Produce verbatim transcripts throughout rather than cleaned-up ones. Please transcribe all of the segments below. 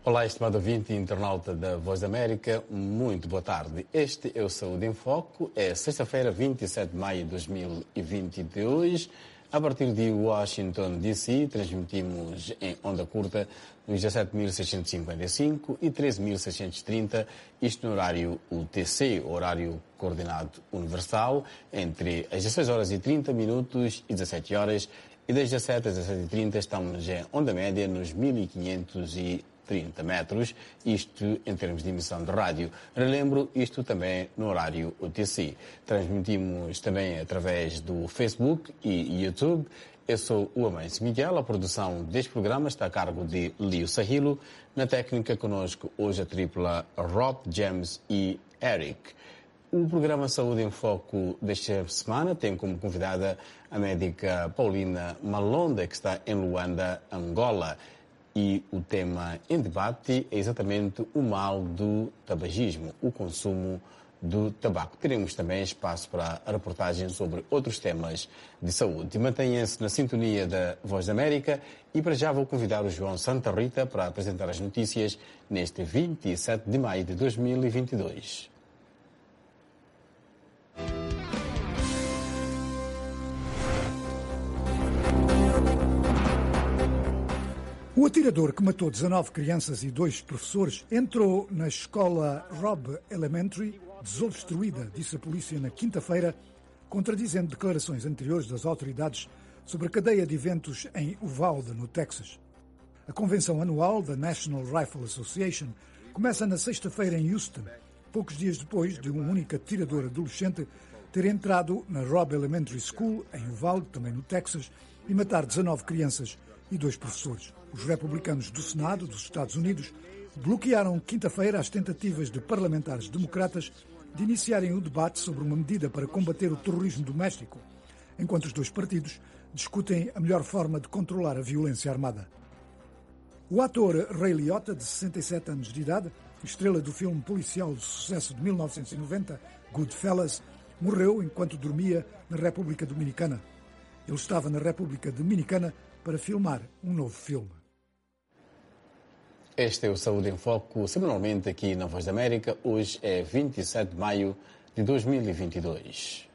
Olá, estimado ouvinte e internauta da Voz da América, muito boa tarde. Este é o Saúde em Foco, é sexta-feira, vinte e sete de maio de dois mil e vinte e dois. A partir de Washington, D C, transmitimos em onda curta nos dezassete mil seiscentos e cinquenta e cinco e treze mil seiscentos e trinta, isto no horário U T C, horário coordenado universal, entre as dezesseis horas e trinta minutos e dezassete horas, e das dezessete às dezessete e trinta estamos em onda média nos mil e quinhentos e trinta metros, isto em termos de emissão de rádio. Relembro, isto também no horário U T C. Transmitimos também através do Facebook e YouTube. Eu sou o Amâncio Miguel, a produção deste programa está a cargo de Lio Sahilo, na técnica conosco hoje a tripla Rob, James e Eric. O programa Saúde em Foco desta semana tem como convidada a médica Paulina Malonda, que está em Luanda, Angola. E o tema em debate é exatamente o mal do tabagismo, o consumo do tabaco. Teremos também espaço para a reportagem sobre outros temas de saúde. Mantenha-se na sintonia da Voz da América e para já vou convidar o João Santa Rita para apresentar as notícias neste vinte e sete de maio de dois mil e vinte e dois. O atirador que matou dezanove crianças e dois professores entrou na escola Robb Elementary desobstruída, disse a polícia na quinta-feira, contradizendo declarações anteriores das autoridades sobre a cadeia de eventos em Uvalde, no Texas. A convenção anual da National Rifle Association começa na sexta-feira em Houston, poucos dias depois de um único atirador adolescente ter entrado na Robb Elementary School, em Uvalde, também no Texas, e matar dezanove crianças e dois professores. Os republicanos do Senado dos Estados Unidos bloquearam quinta-feira as tentativas de parlamentares democratas de iniciarem o debate sobre uma medida para combater o terrorismo doméstico, enquanto os dois partidos discutem a melhor forma de controlar a violência armada. O ator Ray Liotta, de sessenta e sete anos de idade, estrela do filme policial de sucesso de mil novecentos e noventa, Goodfellas, morreu enquanto dormia na República Dominicana. Ele estava na República Dominicana para filmar um novo filme. Este é o Saúde em Foco, semanalmente aqui na Voz da América. Hoje é vinte e sete de maio de dois mil e vinte e dois.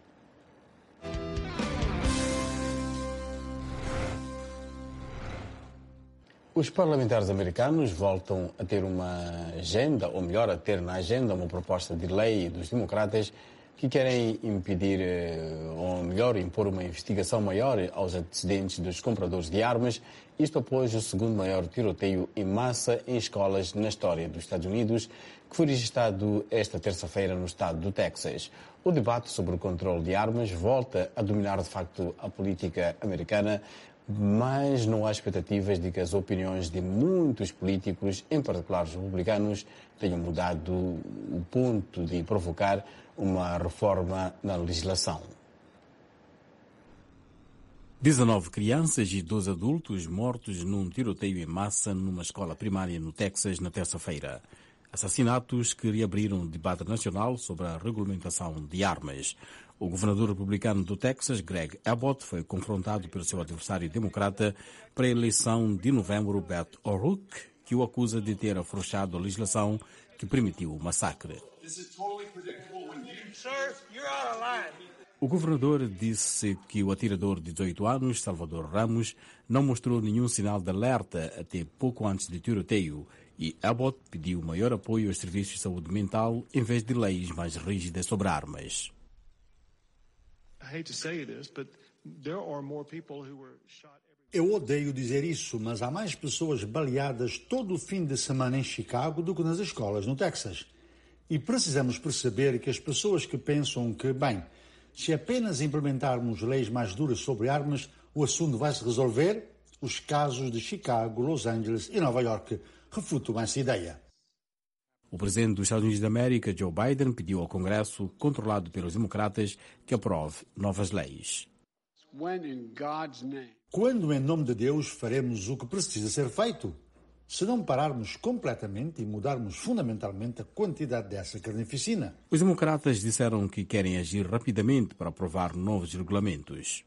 Os parlamentares americanos voltam a ter uma agenda, ou melhor, a ter na agenda uma proposta de lei dos democratas que querem impedir, ou melhor, impor uma investigação maior aos antecedentes dos compradores de armas, isto após o segundo maior tiroteio em massa em escolas na história dos Estados Unidos, que foi registrado esta terça-feira no estado do Texas. O debate sobre o controle de armas volta a dominar, de facto, a política americana, mas não há expectativas de que as opiniões de muitos políticos, em particular os republicanos, tenham mudado o ponto de provocar uma reforma na legislação. dezanove crianças e doze adultos mortos num tiroteio em massa numa escola primária no Texas na terça-feira. Assassinatos que reabriram o debate nacional sobre a regulamentação de armas. O governador republicano do Texas, Greg Abbott, foi confrontado pelo seu adversário democrata para a eleição de novembro, Beto O'Rourke, que o acusa de ter afrouxado a legislação que permitiu o massacre. O governador disse que o atirador de dezoito anos, Salvador Ramos, não mostrou nenhum sinal de alerta até pouco antes do tiroteio e Abbott pediu maior apoio aos serviços de saúde mental em vez de leis mais rígidas sobre armas. Eu odeio dizer isso, mas há mais pessoas baleadas todo o fim de semana em Chicago do que nas escolas no Texas. E precisamos perceber que as pessoas que pensam que, bem, se apenas implementarmos leis mais duras sobre armas, o assunto vai se resolver, os casos de Chicago, Los Angeles e Nova York refutam essa ideia. O presidente dos Estados Unidos da América, Joe Biden, pediu ao Congresso, controlado pelos democratas, que aprove novas leis. Quando, em nome de Deus, faremos o que precisa ser feito? Se não pararmos completamente e mudarmos fundamentalmente a quantidade dessa carnificina. Os democratas disseram que querem agir rapidamente para aprovar novos regulamentos.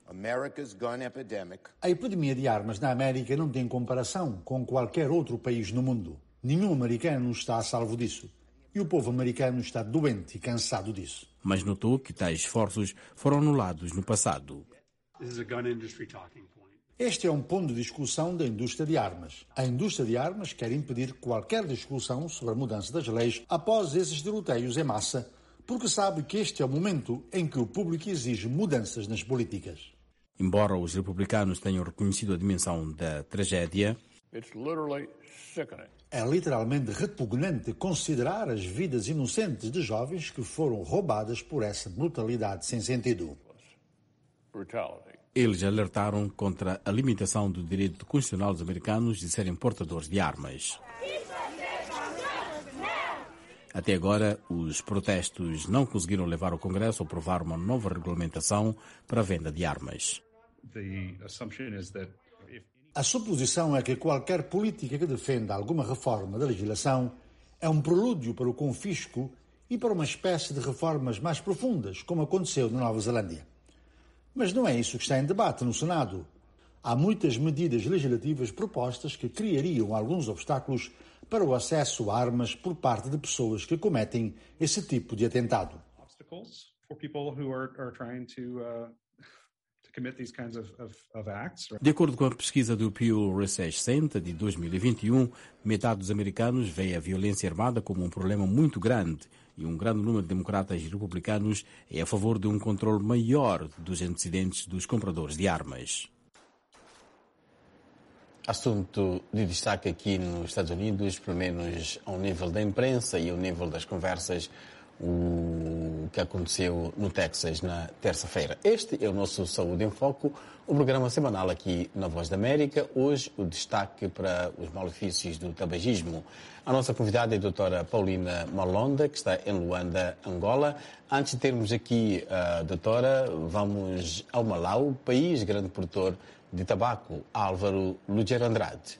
A epidemia de armas na América não tem comparação com qualquer outro país no mundo. Nenhum americano está a salvo disso. E o povo americano está doente e cansado disso. Mas notou que tais esforços foram anulados no passado. Este é um ponto de discussão da indústria de armas. A indústria de armas quer impedir qualquer discussão sobre a mudança das leis após esses tiroteios em massa, porque sabe que este é o momento em que o público exige mudanças nas políticas. Embora os republicanos tenham reconhecido a dimensão da tragédia, é literalmente repugnante considerar as vidas inocentes de jovens que foram roubadas por essa brutalidade sem sentido. Eles alertaram contra a limitação do direito constitucional dos americanos de serem portadores de armas. Até agora, os protestos não conseguiram levar o Congresso a aprovar uma nova regulamentação para a venda de armas. A suposição é que qualquer política que defenda alguma reforma da legislação é um prelúdio para o confisco e para uma espécie de reformas mais profundas, como aconteceu na Nova Zelândia. Mas não é isso que está em debate no Senado. Há muitas medidas legislativas propostas que criariam alguns obstáculos para o acesso a armas por parte de pessoas que cometem esse tipo de atentado. De acordo com a pesquisa do Pew Research Center de dois mil e vinte e um, metade dos americanos vê a violência armada como um problema muito grande e um grande número de democratas e republicanos é a favor de um controle maior dos antecedentes dos compradores de armas. Assunto de destaque aqui nos Estados Unidos, pelo menos ao nível da imprensa e ao nível das conversas, o que aconteceu no Texas na terça-feira. Este é o nosso Saúde em Foco, o programa semanal aqui na Voz da América. Hoje o destaque para os malefícios do tabagismo. A nossa convidada é a doutora Paulina Malonda, que está em Luanda, Angola. Antes de termos aqui a doutora, vamos ao Malau, país grande produtor de tabaco. Álvaro Lugero Andrade.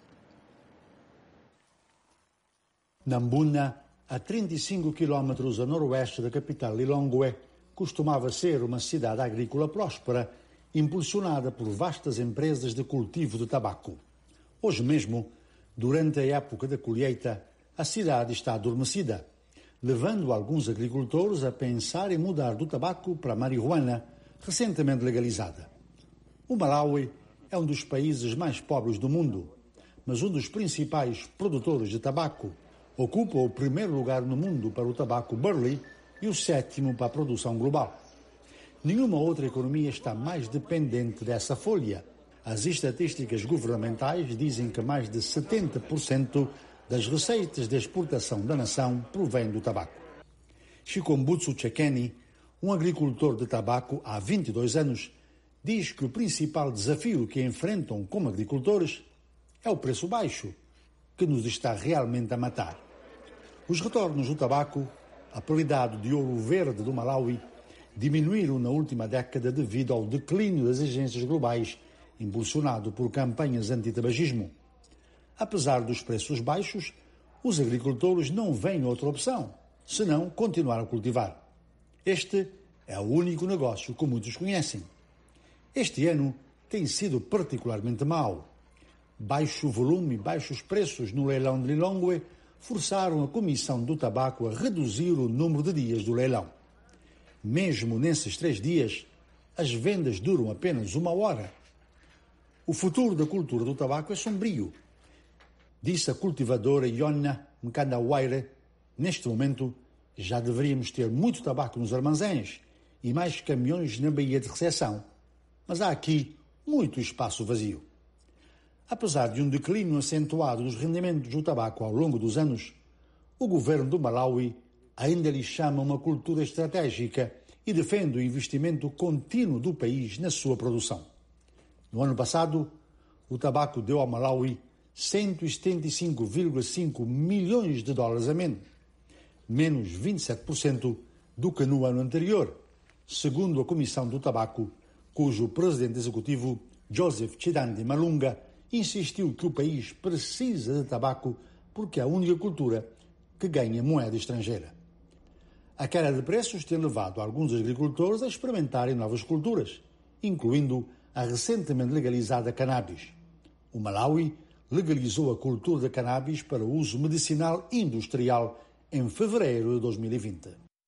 Nambuna, a trinta e cinco quilómetros a noroeste da capital Lilongwe, costumava ser uma cidade agrícola próspera, impulsionada por vastas empresas de cultivo de tabaco. Hoje mesmo, durante a época da colheita, a cidade está adormecida, levando alguns agricultores a pensar em mudar do tabaco para a marihuana, recentemente legalizada. O Malawi é um dos países mais pobres do mundo, mas um dos principais produtores de tabaco. Ocupa o primeiro lugar no mundo para o tabaco burley e o sétimo para a produção global. Nenhuma outra economia está mais dependente dessa folha. As estatísticas governamentais dizem que mais de setenta por cento das receitas de exportação da nação provém do tabaco. Chikombutsu Chekeni, um agricultor de tabaco há vinte e dois anos, diz que o principal desafio que enfrentam como agricultores é o preço baixo, que nos está realmente a matar. Os retornos do tabaco, apelidado de ouro verde do Malawi, diminuíram na última década devido ao declínio das exigências globais, impulsionado por campanhas anti-tabagismo. Apesar dos preços baixos, os agricultores não veem outra opção, senão continuar a cultivar. Este é o único negócio que muitos conhecem. Este ano tem sido particularmente mau. Baixo volume e baixos preços no leilão de Lilongwe forçaram a Comissão do Tabaco a reduzir o número de dias do leilão. Mesmo nesses três dias, as vendas duram apenas uma hora. O futuro da cultura do tabaco é sombrio, disse a cultivadora Yonna Mkandawaire. Neste momento, já deveríamos ter muito tabaco nos armazéns e mais caminhões na baía de recepção, mas há aqui muito espaço vazio. Apesar de um declínio acentuado dos rendimentos do tabaco ao longo dos anos, o governo do Malawi ainda lhe chama uma cultura estratégica e defende o investimento contínuo do país na sua produção. No ano passado, o tabaco deu ao Malawi cento e setenta e cinco vírgula cinco milhões de dólares a menos, menos vinte e sete por cento do que no ano anterior, segundo a Comissão do Tabaco, cujo presidente executivo, Joseph Chidandi Malunga, insistiu que o país precisa de tabaco porque é a única cultura que ganha moeda estrangeira. A queda de preços tem levado alguns agricultores a experimentarem novas culturas, incluindo a recentemente legalizada cannabis. O Malawi legalizou a cultura de cannabis para uso medicinal e industrial em fevereiro de dois mil e vinte.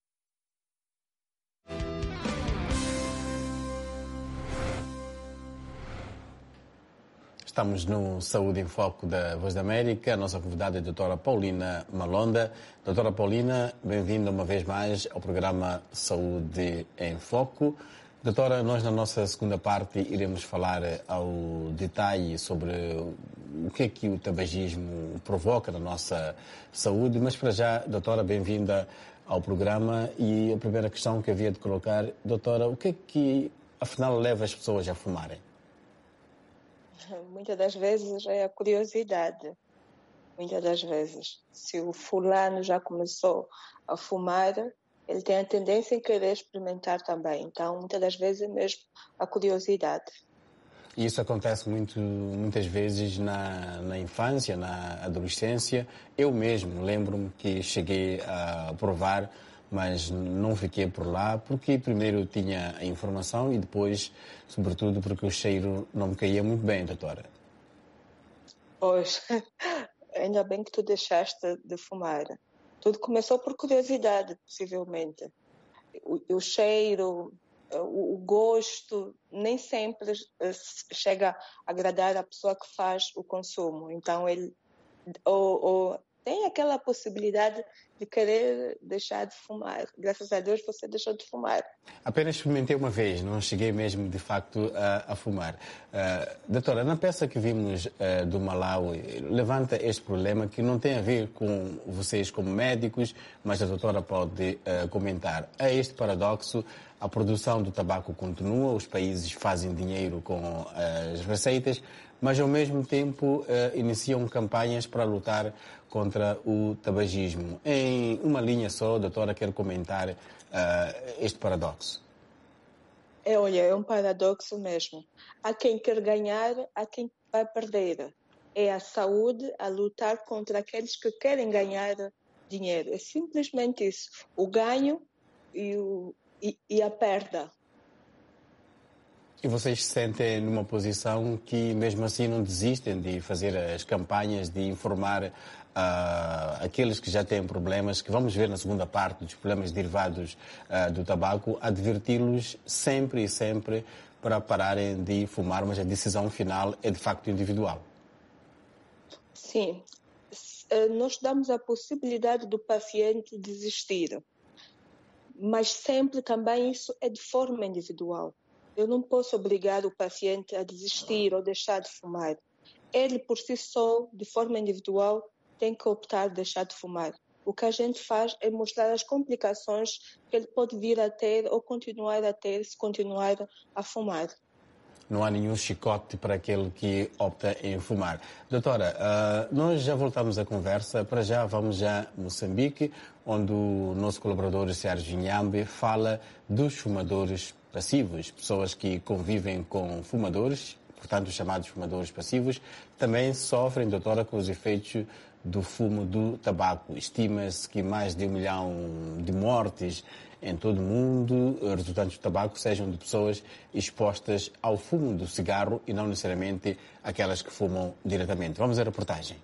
Estamos no Saúde em Foco da Voz da América. A nossa convidada é a doutora Paulina Malonda. Doutora Paulina, bem-vinda uma vez mais ao programa Saúde em Foco. Doutora, nós na nossa segunda parte iremos falar ao detalhe sobre o que é que o tabagismo provoca na nossa saúde, mas para já, doutora, bem-vinda ao programa. E a primeira questão que havia de colocar, doutora, o que é que afinal leva as pessoas a fumarem? Muitas das vezes é a curiosidade. Muitas das vezes. Se o fulano já começou a fumar, ele tem a tendência em querer experimentar também. Então, muitas das vezes é mesmo a curiosidade. E isso acontece muito, muitas vezes na, na infância, na adolescência. Eu mesmo lembro-me que cheguei a provar, mas não fiquei por lá, porque primeiro tinha a informação e depois, sobretudo, porque o cheiro não me caía muito bem, doutora. Pois, ainda bem que tu deixaste de fumar. Tudo começou por curiosidade, possivelmente. O, o cheiro, o, o gosto, nem sempre chega a agradar a pessoa que faz o consumo. Então, ele ou, ou tem aquela possibilidade de querer deixar de fumar. Graças a Deus você deixou de fumar. Apenas experimentei uma vez, não cheguei mesmo de facto a, a fumar. Uh, doutora, na peça que vimos uh, do Malawi, levanta este problema que não tem a ver com vocês como médicos, mas a doutora pode uh, comentar. Há este paradoxo, a produção do tabaco continua, os países fazem dinheiro com uh, as receitas, mas ao mesmo tempo uh, iniciam campanhas para lutar contra o tabagismo. Em uma linha só, a doutora quer comentar uh, este paradoxo. É, olha, é um paradoxo mesmo. Há quem quer ganhar, há quem vai perder. É a saúde a lutar contra aqueles que querem ganhar dinheiro. É simplesmente isso. O ganho e, o, e, e a perda. E vocês se sentem numa posição que, mesmo assim, não desistem de fazer as campanhas, de informar uh, aqueles que já têm problemas, que vamos ver na segunda parte dos problemas derivados uh, do tabaco, adverti-los sempre e sempre para pararem de fumar, mas a decisão final é de facto individual. Sim. Nós damos a possibilidade do paciente desistir, mas sempre também isso é de forma individual. Eu não posso obrigar o paciente a desistir ou deixar de fumar. Ele, por si só, de forma individual, tem que optar por deixar de fumar. O que a gente faz é mostrar as complicações que ele pode vir a ter ou continuar a ter se continuar a fumar. Não há nenhum chicote para aquele que opta em fumar. Doutora, uh, nós já voltamos à conversa. Para já vamos já a Moçambique, onde o nosso colaborador Sérgio Inhambe fala dos fumadores passivos, pessoas que convivem com fumadores, portanto os chamados fumadores passivos, também sofrem, doutora, com os efeitos do fumo do tabaco. Estima-se que mais de um milhão de mortes em todo o mundo, resultantes do tabaco, sejam de pessoas expostas ao fumo do cigarro e não necessariamente aquelas que fumam diretamente. Vamos à reportagem.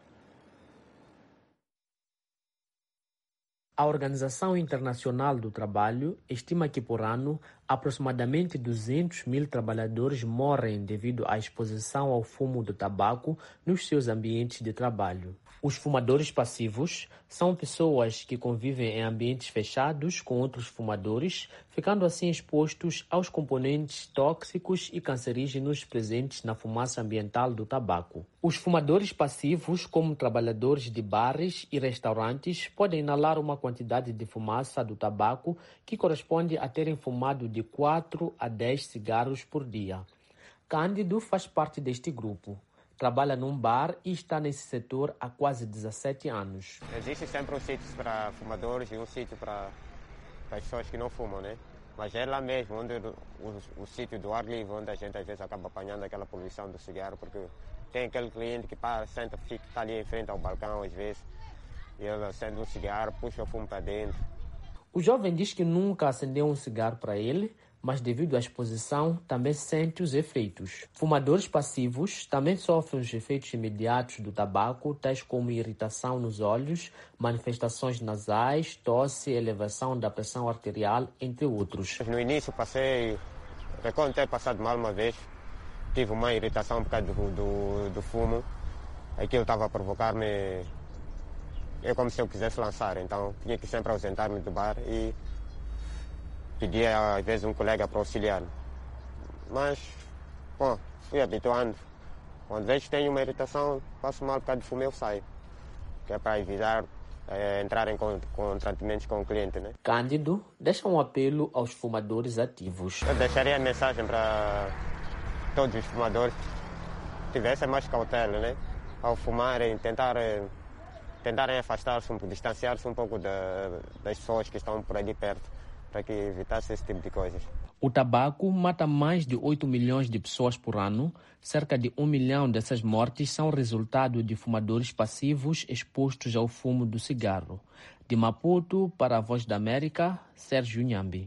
A Organização Internacional do Trabalho estima que por ano aproximadamente duzentos mil trabalhadores morrem devido à exposição ao fumo do tabaco nos seus ambientes de trabalho. Os fumadores passivos são pessoas que convivem em ambientes fechados com outros fumadores, ficando assim expostos aos componentes tóxicos e cancerígenos presentes na fumaça ambiental do tabaco. Os fumadores passivos, como trabalhadores de bares e restaurantes, podem inalar uma quantidade de fumaça do tabaco que corresponde a terem fumado de quatro a dez cigarros por dia. Cândido faz parte deste grupo. Trabalha num bar e está nesse setor há quase dezassete anos. Existe sempre um sítio para fumadores e um sítio para as pessoas que não fumam, né? Mas é lá mesmo, onde o, o, o sítio do ar livre, onde a gente às vezes acaba apanhando aquela poluição do cigarro, porque tem aquele cliente que para, senta, fica, está ali em frente ao balcão às vezes, e ele acende um cigarro, puxa o fumo para dentro. O jovem diz que nunca acendeu um cigarro para ele, mas devido à exposição também sente os efeitos. Fumadores passivos também sofrem os efeitos imediatos do tabaco, tais como irritação nos olhos, manifestações nasais, tosse, elevação da pressão arterial, entre outros. No início passei, recordo ter passado mal uma vez, tive uma irritação por causa do, do, do fumo, aquilo estava a provocar-me, é como se eu quisesse lançar, então tinha que sempre ausentar-me do bar e pedia às vezes um colega para auxiliar. Mas, bom, fui habituando. Quando vejo que tenho uma irritação, passo mal por causa do fumo, eu saio, que é para evitar é, entrar em contratamentos com o cliente, né? Cândido deixa um apelo aos fumadores ativos. Eu deixaria a mensagem para todos os fumadores que tivessem mais cautela, né? Ao fumarem, tentar, tentarem afastar-se, um, distanciar-se um pouco da, das pessoas que estão por ali perto, para que evitasse esse tipo de coisas. O tabaco mata mais de oito milhões de pessoas por ano. Cerca de um milhão dessas mortes são resultado de fumadores passivos expostos ao fumo do cigarro. De Maputo, para a Voz da América, Sérgio Nhambi.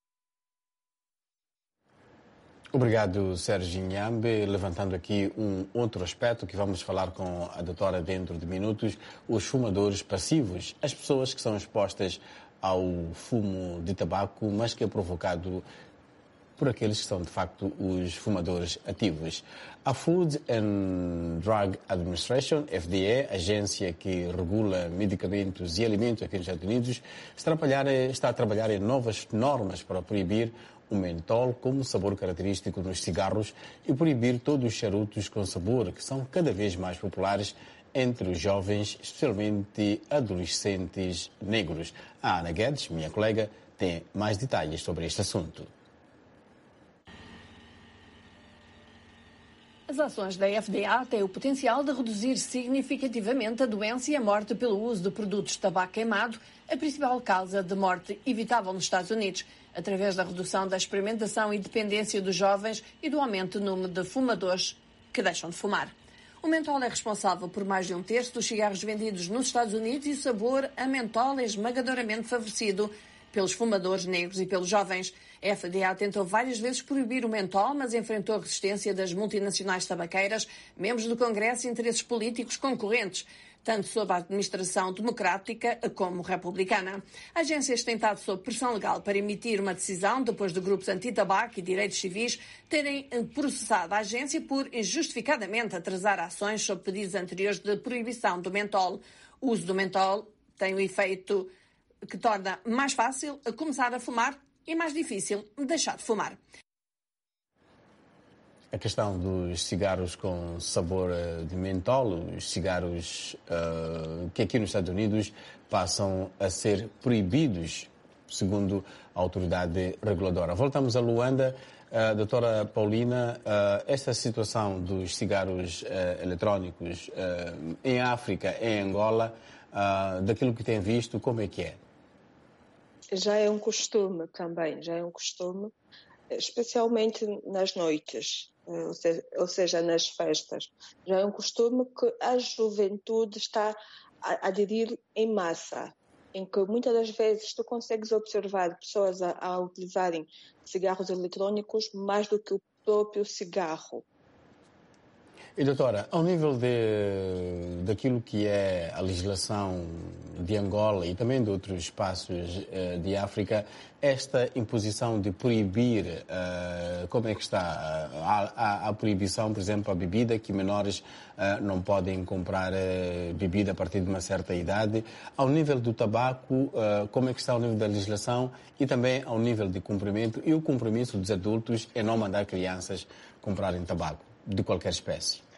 Obrigado, Sérgio Nhambi. Levantando aqui um outro aspecto que vamos falar com a doutora dentro de minutos, os fumadores passivos, as pessoas que são expostas ao fumo de tabaco, mas que é provocado por aqueles que são, de facto, os fumadores ativos. A Food and Drug Administration, F D A, agência que regula medicamentos e alimentos aqui nos Estados Unidos, está a trabalhar, está a trabalhar em novas normas para proibir o mentol como sabor característico nos cigarros e proibir todos os charutos com sabor, que são cada vez mais populares entre os jovens, especialmente adolescentes negros. A Ana Guedes, minha colega, tem mais detalhes sobre este assunto. As ações da F D A têm o potencial de reduzir significativamente a doença e a morte pelo uso de produtos de tabaco queimado, a principal causa de morte evitável nos Estados Unidos, através da redução da experimentação e dependência dos jovens e do aumento do número de fumadores que deixam de fumar. O mentol é responsável por mais de um terço dos cigarros vendidos nos Estados Unidos e o sabor a mentol é esmagadoramente favorecido pelos fumadores negros e pelos jovens. A F D A tentou várias vezes proibir o mentol, mas enfrentou a resistência das multinacionais tabaqueiras, membros do Congresso e interesses políticos concorrentes, tanto sob a administração democrática como republicana. A agência tem estado sob pressão legal para emitir uma decisão depois de grupos anti-tabaco e direitos civis terem processado a agência por injustificadamente atrasar ações sob pedidos anteriores de proibição do mentol. O uso do mentol tem o efeito que torna mais fácil começar a fumar e mais difícil deixar de fumar. A questão dos cigarros com sabor de mentol, os cigarros uh, que aqui nos Estados Unidos passam a ser proibidos, segundo a autoridade reguladora. Voltamos a Luanda. Uh, doutora Paulina, uh, esta situação dos cigarros uh, eletrónicos uh, em África, em Angola, uh, daquilo que tem visto, como é que é? Já é um costume também, já é um costume, especialmente nas noites, ou seja, ou seja, nas festas. Já é um costume que a juventude está a aderir em massa, em que muitas das vezes tu consegues observar pessoas a, a utilizarem cigarros eletrônicos mais do que o próprio cigarro. E, doutora, ao nível de, daquilo que é a legislação de Angola e também de outros espaços uh, de África, esta imposição de proibir, uh, como é que está? Há, há, há proibição, por exemplo, a bebida, que menores uh, não podem comprar uh, bebida a partir de uma certa idade. Ao nível do tabaco, uh, como é que está ao nível da legislação e também ao nível de cumprimento e o compromisso dos adultos em não mandar crianças comprarem tabaco de qualquer espécie?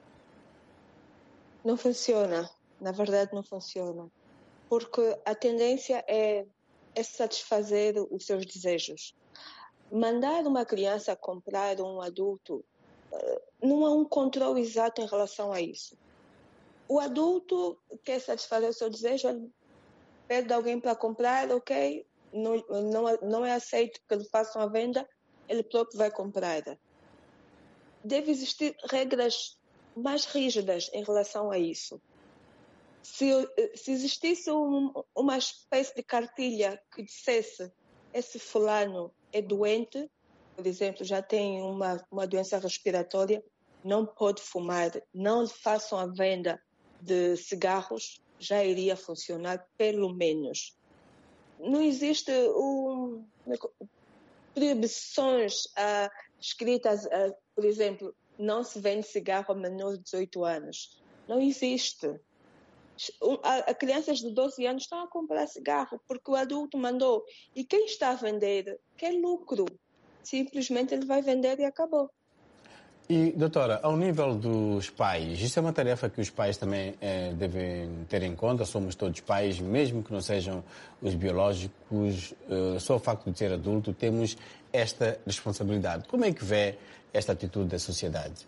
Não funciona, na verdade não funciona, porque a tendência é, é satisfazer os seus desejos. Mandar uma criança comprar um adulto, não há um controle exato em relação a isso. O adulto quer satisfazer o seu desejo, ele pede alguém para comprar, ok, não, não, não é aceito que lhe façam a venda, ele próprio vai comprar. Deve existir regras mais rígidas em relação a isso. Se, se existisse um, uma espécie de cartilha que dissesse esse fulano é doente, por exemplo, já tem uma, uma doença respiratória, não pode fumar, não façam a venda de cigarros, já iria funcionar pelo menos. Não existe um, proibições ah, escritas, ah, por exemplo, não se vende cigarro a menores de dezoito anos. Não existe. A, a crianças de doze anos estão a comprar cigarro porque o adulto mandou. E quem está a vender quer lucro. Simplesmente ele vai vender e acabou. E, doutora, ao nível dos pais, isso é uma tarefa que os pais também eh, devem ter em conta. Somos todos pais, mesmo que não sejam os biológicos, eh, só o facto de ser adulto, temos esta responsabilidade. Como é que vê esta atitude da sociedade?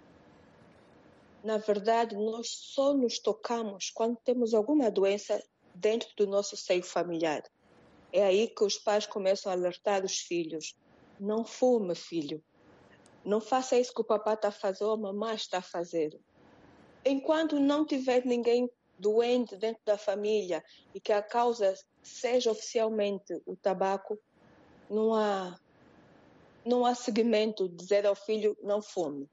Na verdade, nós só nos tocamos quando temos alguma doença dentro do nosso seio familiar. É aí que os pais começam a alertar os filhos. Não fume, filho. Não faça isso que o papai está a fazer ou a mamãe está a fazer. Enquanto não tiver ninguém doente dentro da família e que a causa seja oficialmente o tabaco, não há, não há seguimento de dizer ao filho não fume.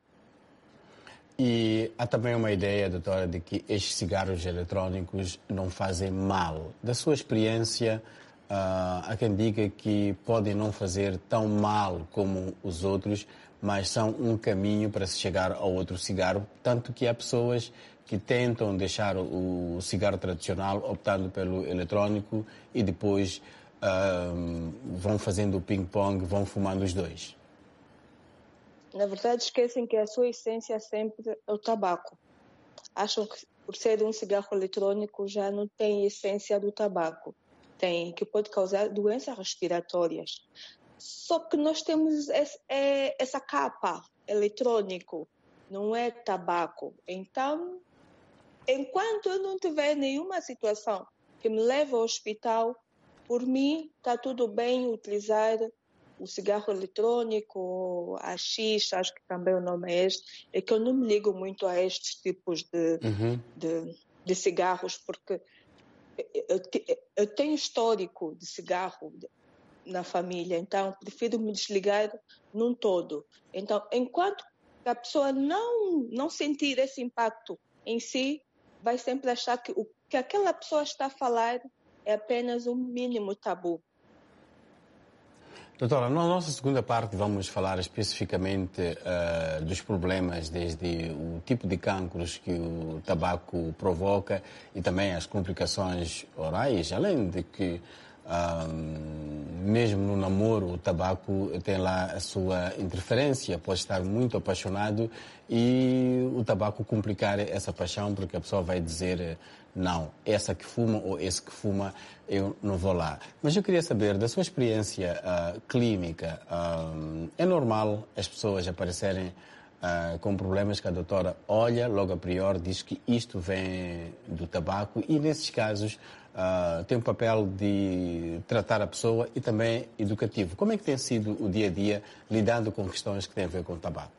E há também uma ideia, doutora, de que estes cigarros eletrônicos não fazem mal. Da sua experiência, uh, há quem diga que podem não fazer tão mal como os outros, mas são um caminho para se chegar ao outro cigarro, tanto que há pessoas que tentam deixar o cigarro tradicional optando pelo eletrônico e depois uh, vão fazendo o ping-pong, vão fumando os dois. Na verdade, esquecem que a sua essência sempre é o tabaco. Acham que por ser um cigarro eletrônico já não tem essência do tabaco. Tem, que pode causar doenças respiratórias. Só que nós temos essa capa eletrônico, não é tabaco. Então, enquanto eu não tiver nenhuma situação que me leve ao hospital, por mim está tudo bem utilizar o cigarro eletrônico, a xixa, acho que também o nome é este, é que eu não me ligo muito a estes tipos de, uhum. de, de cigarros, porque eu, eu tenho histórico de cigarro na família, então prefiro me desligar num todo. Então, enquanto a pessoa não, não sentir esse impacto em si, vai sempre achar que o que aquela pessoa está a falar é apenas um mínimo tabu. Doutora, na nossa segunda parte vamos falar especificamente uh, dos problemas, desde o tipo de cancros que o tabaco provoca e também as complicações orais, além de que um, mesmo no namoro o tabaco tem lá a sua interferência, pode estar muito apaixonado e o tabaco complicar essa paixão porque a pessoa vai dizer não, essa que fuma ou esse que fuma, eu não vou lá. Mas eu queria saber, da sua experiência uh, clínica, uh, é normal as pessoas aparecerem uh, com problemas que a doutora olha, logo a priori, diz que isto vem do tabaco e, nesses casos, uh, tem um papel de tratar a pessoa e também educativo. Como é que tem sido o dia-a-dia lidando com questões que têm a ver com o tabaco?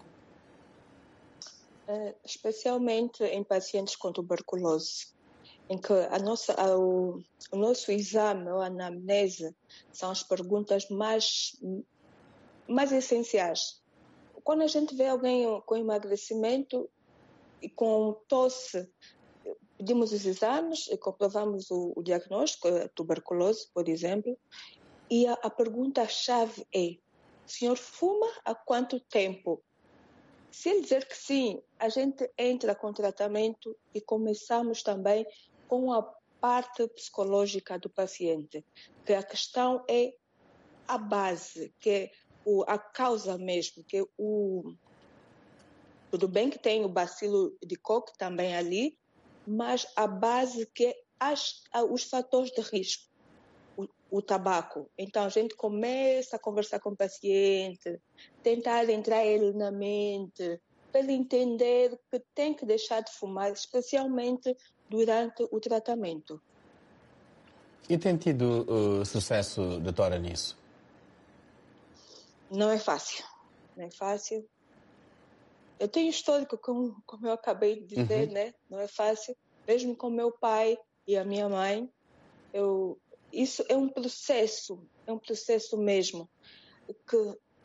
Uh, especialmente em pacientes com tuberculose, em que a nossa, a, o, o nosso exame ou anamnese são as perguntas mais, mais essenciais. Quando a gente vê alguém com emagrecimento e com tosse, pedimos os exames e comprovamos o, o diagnóstico, a tuberculose, por exemplo, e a, a pergunta-chave é: o senhor fuma há quanto tempo? Se ele dizer que sim, a gente entra com tratamento e começamos também com a parte psicológica do paciente, que a questão é a base, que é o, a causa mesmo, que é o... Tudo bem que tem o bacilo de Koch também ali, mas a base que é as, os fatores de risco, o, o tabaco. Então a gente começa a conversar com o paciente, tentar entrar ele na mente, para ele entender que tem que deixar de fumar, especialmente durante o tratamento. E tem tido uh, sucesso, doutora, nisso? Não é fácil. Não é fácil. Eu tenho histórico, como, como eu acabei de dizer, uhum. né? Não é fácil. Mesmo com meu pai e a minha mãe, eu, isso é um processo, é um processo mesmo, que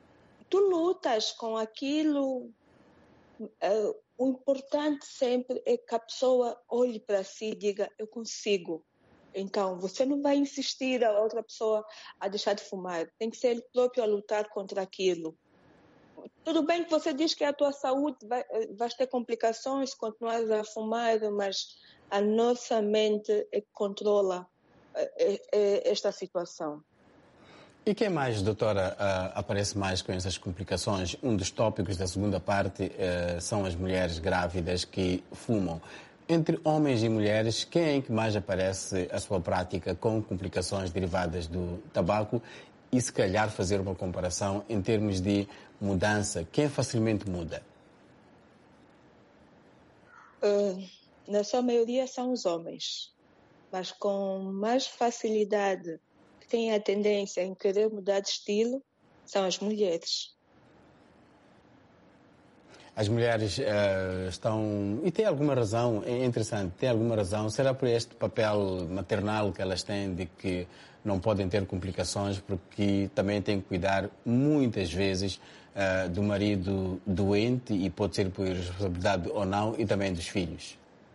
tu lutas com aquilo. Uh, o importante sempre é que a pessoa olhe para si e diga, eu consigo. Então, você não vai insistir a outra pessoa a deixar de fumar. Tem que ser ele próprio a lutar contra aquilo. Tudo bem que você diz que a tua saúde vai, vai ter complicações se continuares a fumar, mas a nossa mente é que controla é, é, esta situação. E quem mais, doutora, uh, aparece mais com essas complicações? Um dos tópicos da segunda parte uh, são as mulheres grávidas que fumam. Entre homens e mulheres, quem é que mais aparece a sua prática com complicações derivadas do tabaco? E se calhar fazer uma comparação em termos de mudança, quem facilmente muda? Uh, na sua maioria são os homens, mas com mais facilidade têm a tendência em querer mudar de estilo são as mulheres. As mulheres uh, estão... E tem alguma razão, é interessante, tem alguma razão. Será por este papel maternal que elas têm de que não podem ter complicações porque também têm que cuidar muitas vezes uh, do marido doente e pode ser por responsabilidade ou não e também dos filhos?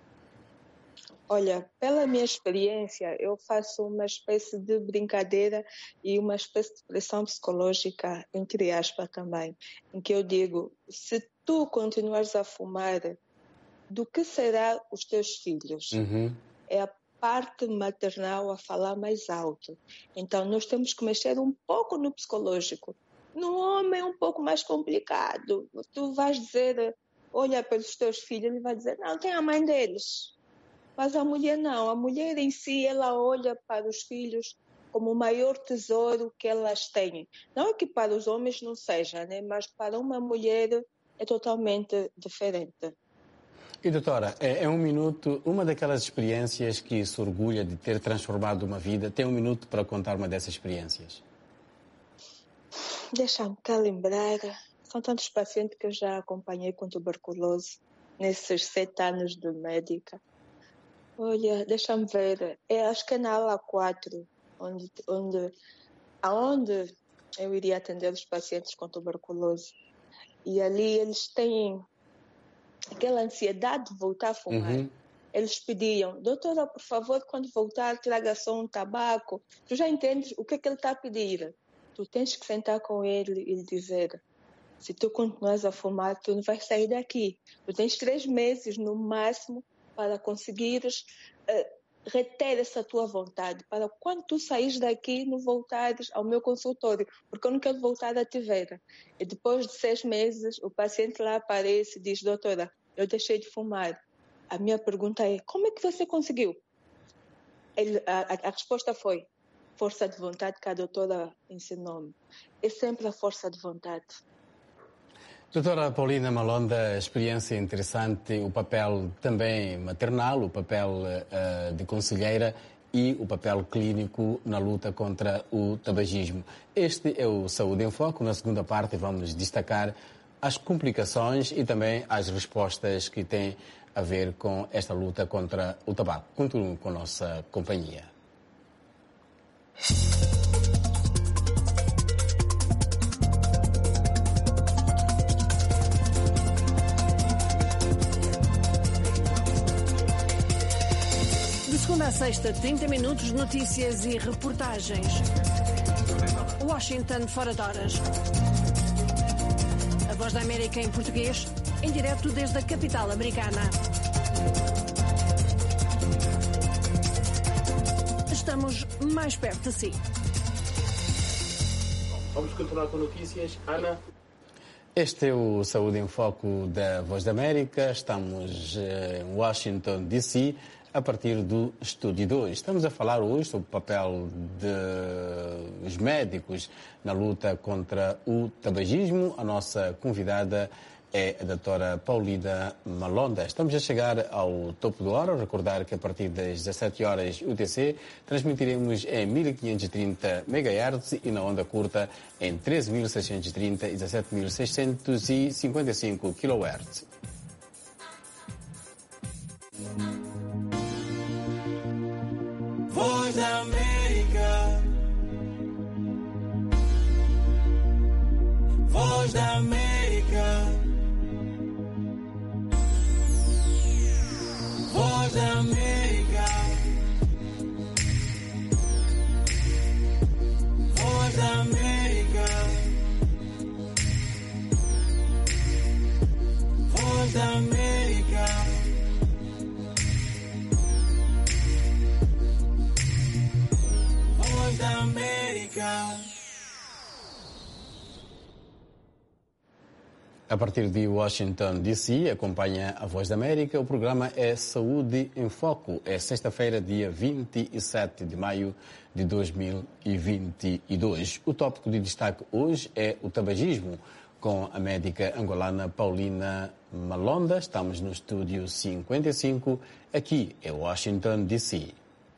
Olha, pela minha experiência, eu faço uma espécie de brincadeira e uma espécie de pressão psicológica, entre aspas também, em que eu digo, se tu continuares a fumar, do que será os teus filhos? Uhum. É a parte maternal a falar mais alto. Então, nós temos que mexer um pouco no psicológico. No homem é um pouco mais complicado. Tu vais dizer, olha pelos teus filhos, ele vai dizer, não, tem a mãe deles. Mas a mulher não, a mulher em si, ela olha para os filhos como o maior tesouro que elas têm. Não é que para os homens não seja, né? Mas para uma mulher é totalmente diferente. E doutora, é um minuto, uma daquelas experiências que se orgulha de ter transformado uma vida, tem um minuto para contar uma dessas experiências? Deixa-me cá lembrar, são tantos pacientes que eu já acompanhei com tuberculose nesses sete anos de médica. Olha, deixa-me ver, é, acho que é na ala quatro, onde, onde, aonde eu iria atender os pacientes com tuberculose. E ali eles têm aquela ansiedade de voltar a fumar. Uhum. Eles pediam, doutora, por favor, quando voltar, traga só um tabaco. Tu já entendes o que é que ele está a pedir. Tu tens que sentar com ele e lhe dizer, se tu continuas a fumar, tu não vais sair daqui. Tu tens três meses no máximo para conseguires uh, reter essa tua vontade, para quando tu saís daqui, não voltares ao meu consultório, porque eu não quero voltar a te ver. E depois de seis meses, o paciente lá aparece e diz, doutora, eu deixei de fumar. A minha pergunta é, como é que você conseguiu? Ele, a, a resposta foi, força de vontade que a doutora ensinou-me. É sempre a força de vontade. Doutora Paulina Malonda, experiência interessante, o papel também maternal, o papel uh, de conselheira e o papel clínico na luta contra o tabagismo. Este é o Saúde em Foco. Na segunda parte vamos destacar as complicações e também as respostas que têm a ver com esta luta contra o tabaco. Continue com a nossa companhia. Segunda a sexta, trinta minutos de notícias e reportagens. Washington fora de horas. A Voz da América em português, em direto desde a capital americana. Estamos mais perto de si. Vamos continuar com notícias. Ana? Este é o Saúde em Foco da Voz da América. Estamos em Washington, D C, a partir do Estúdio dois. Estamos a falar hoje sobre o papel dos médicos na luta contra o tabagismo. A nossa convidada é a doutora Paulina Malonda. Estamos a chegar ao topo da hora. Recordar que a partir das dezassete horas U T C transmitiremos em mil quinhentos e trinta megahertz e na onda curta em treze mil seiscentos e trinta e dezassete mil seiscentos e cinquenta e cinco quilohertz. Voz da América. Voz Voz da América. Voz da América. Voz da América. Voz da América. A partir de Washington, D C, acompanha a Voz da América. O programa é Saúde em Foco. É sexta-feira, dia vinte e sete de maio de dois mil e vinte e dois. O tópico de destaque hoje é o tabagismo, com a médica angolana Paulina Malonda. Estamos no estúdio cinquenta e cinco, aqui em Washington, D C.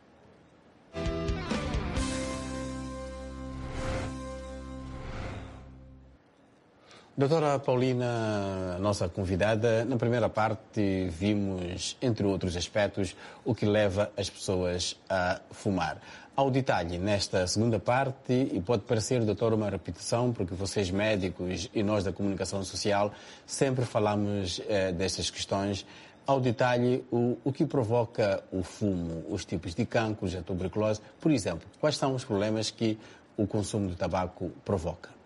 Doutora Paulina, nossa convidada, na primeira parte vimos, entre outros aspectos, o que leva as pessoas a fumar. Ao detalhe, nesta segunda parte, e pode parecer, doutora, uma repetição, porque vocês médicos e nós da comunicação social sempre falamos eh, destas questões. Ao detalhe, o, o que provoca o fumo, os tipos de cancros, a tuberculose, por exemplo, quais são os problemas que o consumo de tabaco provoca?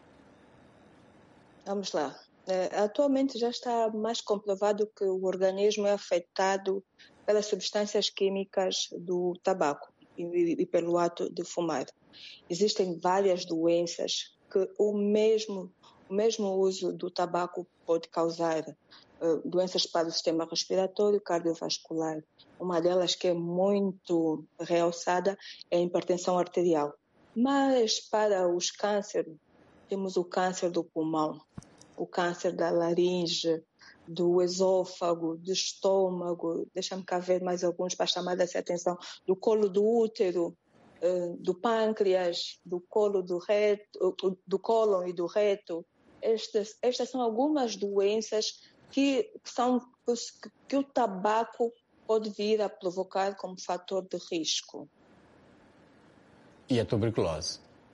Vamos lá. Atualmente já está mais comprovado que o organismo é afetado pelas substâncias químicas do tabaco e, e pelo ato de fumar. Existem várias doenças que o mesmo, o mesmo uso do tabaco pode causar. Uh, doenças para o sistema respiratório e cardiovascular. Uma delas que é muito realçada é a hipertensão arterial. Mas para os cânceres, temos o câncer do pulmão, o câncer da laringe, do esôfago, do estômago, deixa-me cá ver mais alguns para chamar essa atenção, do colo do útero, do pâncreas, do colo do reto, do cólon e do reto. Estas, estas são algumas doenças que, são, que o tabaco pode vir a provocar como fator de risco. E a tuberculose?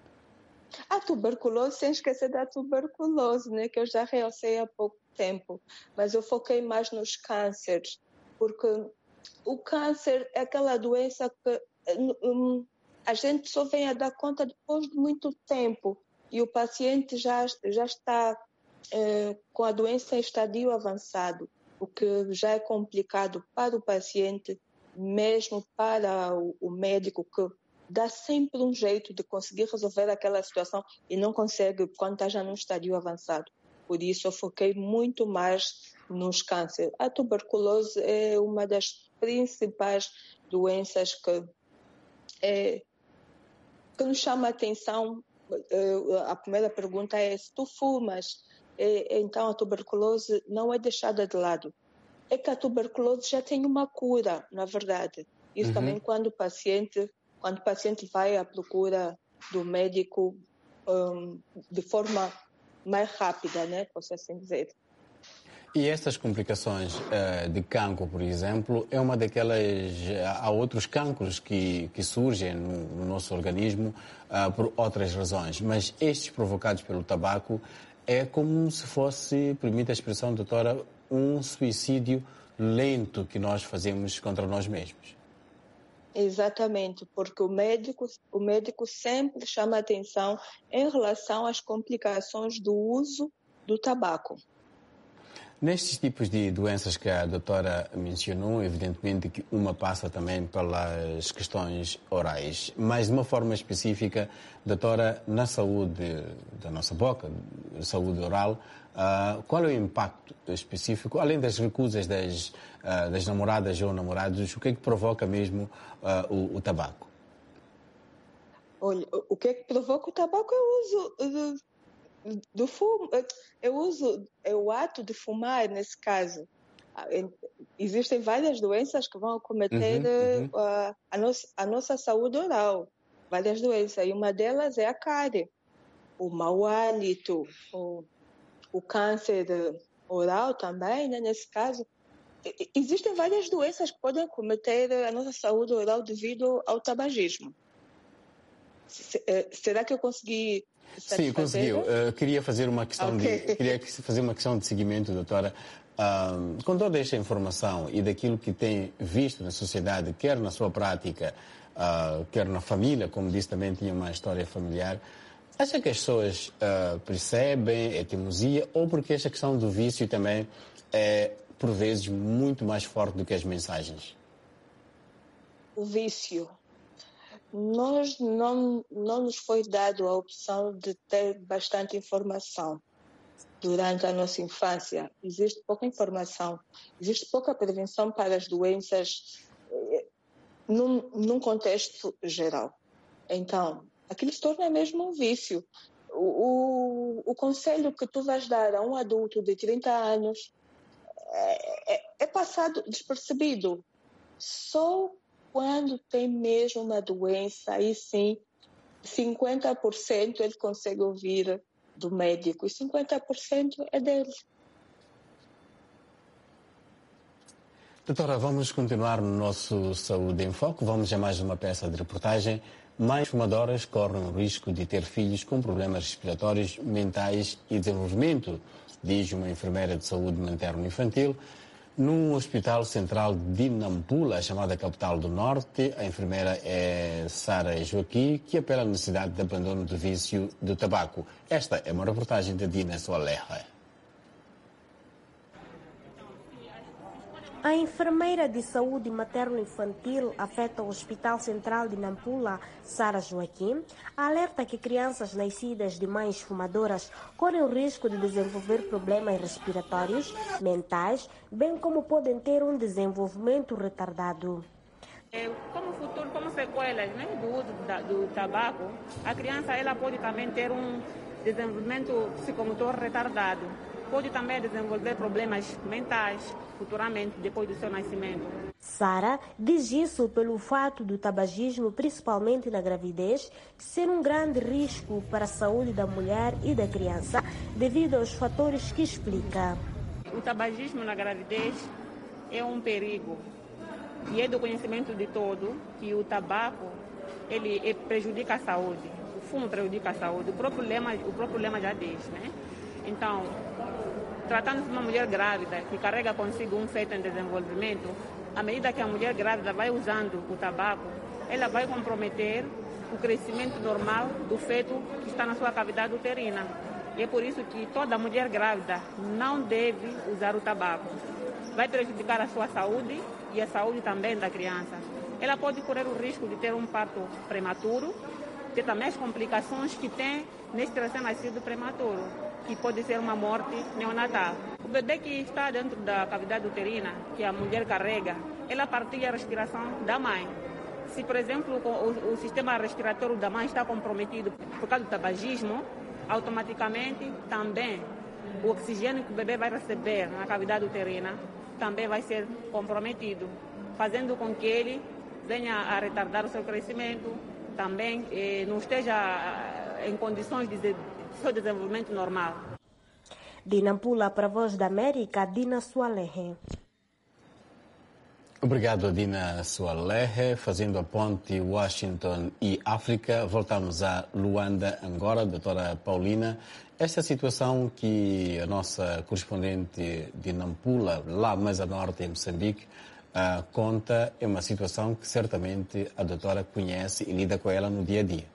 A tuberculose, sem esquecer da tuberculose, né, que eu já realcei há pouco tempo, mas eu foquei mais nos cânceres, porque o câncer é aquela doença que um, a gente só vem a dar conta depois de muito tempo e o paciente já, já está eh, com a doença em estadio avançado, o que já é complicado para o paciente, mesmo para o, o médico que dá sempre um jeito de conseguir resolver aquela situação e não consegue quando está já num estadio avançado. Por isso, eu foquei muito mais nos cânceres. A tuberculose é uma das principais doenças que, é, que nos chama a atenção. A primeira pergunta é se tu fumas. É, então, a tuberculose não é deixada de lado. É que a tuberculose já tem uma cura, na verdade. Isso uhum. também quando o paciente... Quando o paciente vai à procura do médico um, de forma mais rápida, né? Posso assim dizer. E estas complicações uh, de cancro, por exemplo, é uma daquelas... Há outros cancros que, que surgem no, no nosso organismo uh, por outras razões, mas estes provocados pelo tabaco é como se fosse, permite a expressão, doutora, um suicídio lento que nós fazemos contra nós mesmos. Exatamente, porque o médico, o médico sempre chama a atenção em relação às complicações do uso do tabaco. Nestes tipos de doenças que a doutora mencionou, evidentemente que uma passa também pelas questões orais, mas de uma forma específica, doutora, na saúde da nossa boca, saúde oral, uh, qual é o impacto específico, além das recusas das, uh, das namoradas ou namorados, o que é que provoca mesmo uh, o, o tabaco? Olha, o que é que provoca o tabaco é o uso do, do fumo, é o uso, é o ato de fumar, nesse caso. Existem várias doenças que vão acometer uhum, uhum. A, a, nossa, a nossa saúde oral, várias doenças, e uma delas é a cárie, o mau hálito, o, o câncer oral também, né, nesse caso. Existem várias doenças que podem acometer a nossa saúde oral devido ao tabagismo. Será que eu consegui satisfazer? Sim, conseguiu. Uh, queria fazer uma questão okay. de queria fazer uma questão de seguimento, doutora. uh, com toda esta informação e daquilo que tem visto na sociedade, quer na sua prática, uh, quer na família, como disse, também tinha uma história familiar, acha que as pessoas uh, percebem a teimosia ou porque esta questão do vício também é, por vezes, muito mais forte do que as mensagens? O vício. Nós não, não nos foi dado a opção de ter bastante informação durante a nossa infância. Existe pouca informação, existe pouca prevenção para as doenças num, num contexto geral. Então, aquilo se torna mesmo um vício. O, o, o conselho que tu vais dar a um adulto de trinta anos é, é, é passado despercebido. Só quando tem mesmo uma doença, aí sim, cinquenta por cento ele consegue ouvir do médico e cinquenta por cento é dele. Doutora, vamos continuar no nosso Saúde em Foco. Vamos a mais uma peça de reportagem. Mais fumadoras correm o risco de ter filhos com problemas respiratórios, mentais e desenvolvimento, diz uma enfermeira de saúde materno-infantil. Num hospital central de Nampula, chamada capital do Norte, a enfermeira é Sara Joaquim, que apela à necessidade de abandono do vício do tabaco. Esta é uma reportagem de Dina Soalerra. A enfermeira de saúde materno-infantil afeta o Hospital Central de Nampula, Sara Joaquim, alerta que crianças nascidas de mães fumadoras correm o risco de desenvolver problemas respiratórios, mentais, bem como podem ter um desenvolvimento retardado. Como futuro, como sequelas, né, do uso da, do tabaco, a criança ela pode também ter um desenvolvimento psicomotor retardado. Pode também desenvolver problemas mentais futuramente, depois do seu nascimento. Sara diz isso pelo fato do tabagismo, principalmente na gravidez, ser um grande risco para a saúde da mulher e da criança, devido aos fatores que explica. O tabagismo na gravidez é um perigo e é do conhecimento de todo que o tabaco ele prejudica a saúde, o fumo prejudica a saúde, o próprio lema, o próprio lema já diz, né? Então, tratando-se de uma mulher grávida que carrega consigo um feto em desenvolvimento, à medida que a mulher grávida vai usando o tabaco, ela vai comprometer o crescimento normal do feto que está na sua cavidade uterina. E é por isso que toda mulher grávida não deve usar o tabaco. Vai prejudicar a sua saúde e a saúde também da criança. Ela pode correr o risco de ter um parto prematuro, ter também as complicações que tem neste recém-nascido prematuro, que pode ser uma morte neonatal. O bebê que está dentro da cavidade uterina, que a mulher carrega, ela partilha a respiração da mãe. Se, por exemplo, o, o sistema respiratório da mãe está comprometido por causa do tabagismo, automaticamente também o oxigênio que o bebê vai receber na cavidade uterina também vai ser comprometido, fazendo com que ele venha a retardar o seu crescimento, também eh, não esteja em condições de, de seu desenvolvimento normal. De Nampula para a Voz da América, Dina Soalerre. Obrigado, Dina Soalerre. Fazendo a ponte Washington e África, voltamos a Luanda, Angola. Doutora Paulina, esta situação que a nossa correspondente de Nampula, lá mais a norte, em Moçambique, uh, conta, é uma situação que certamente a doutora conhece e lida com ela no dia a dia.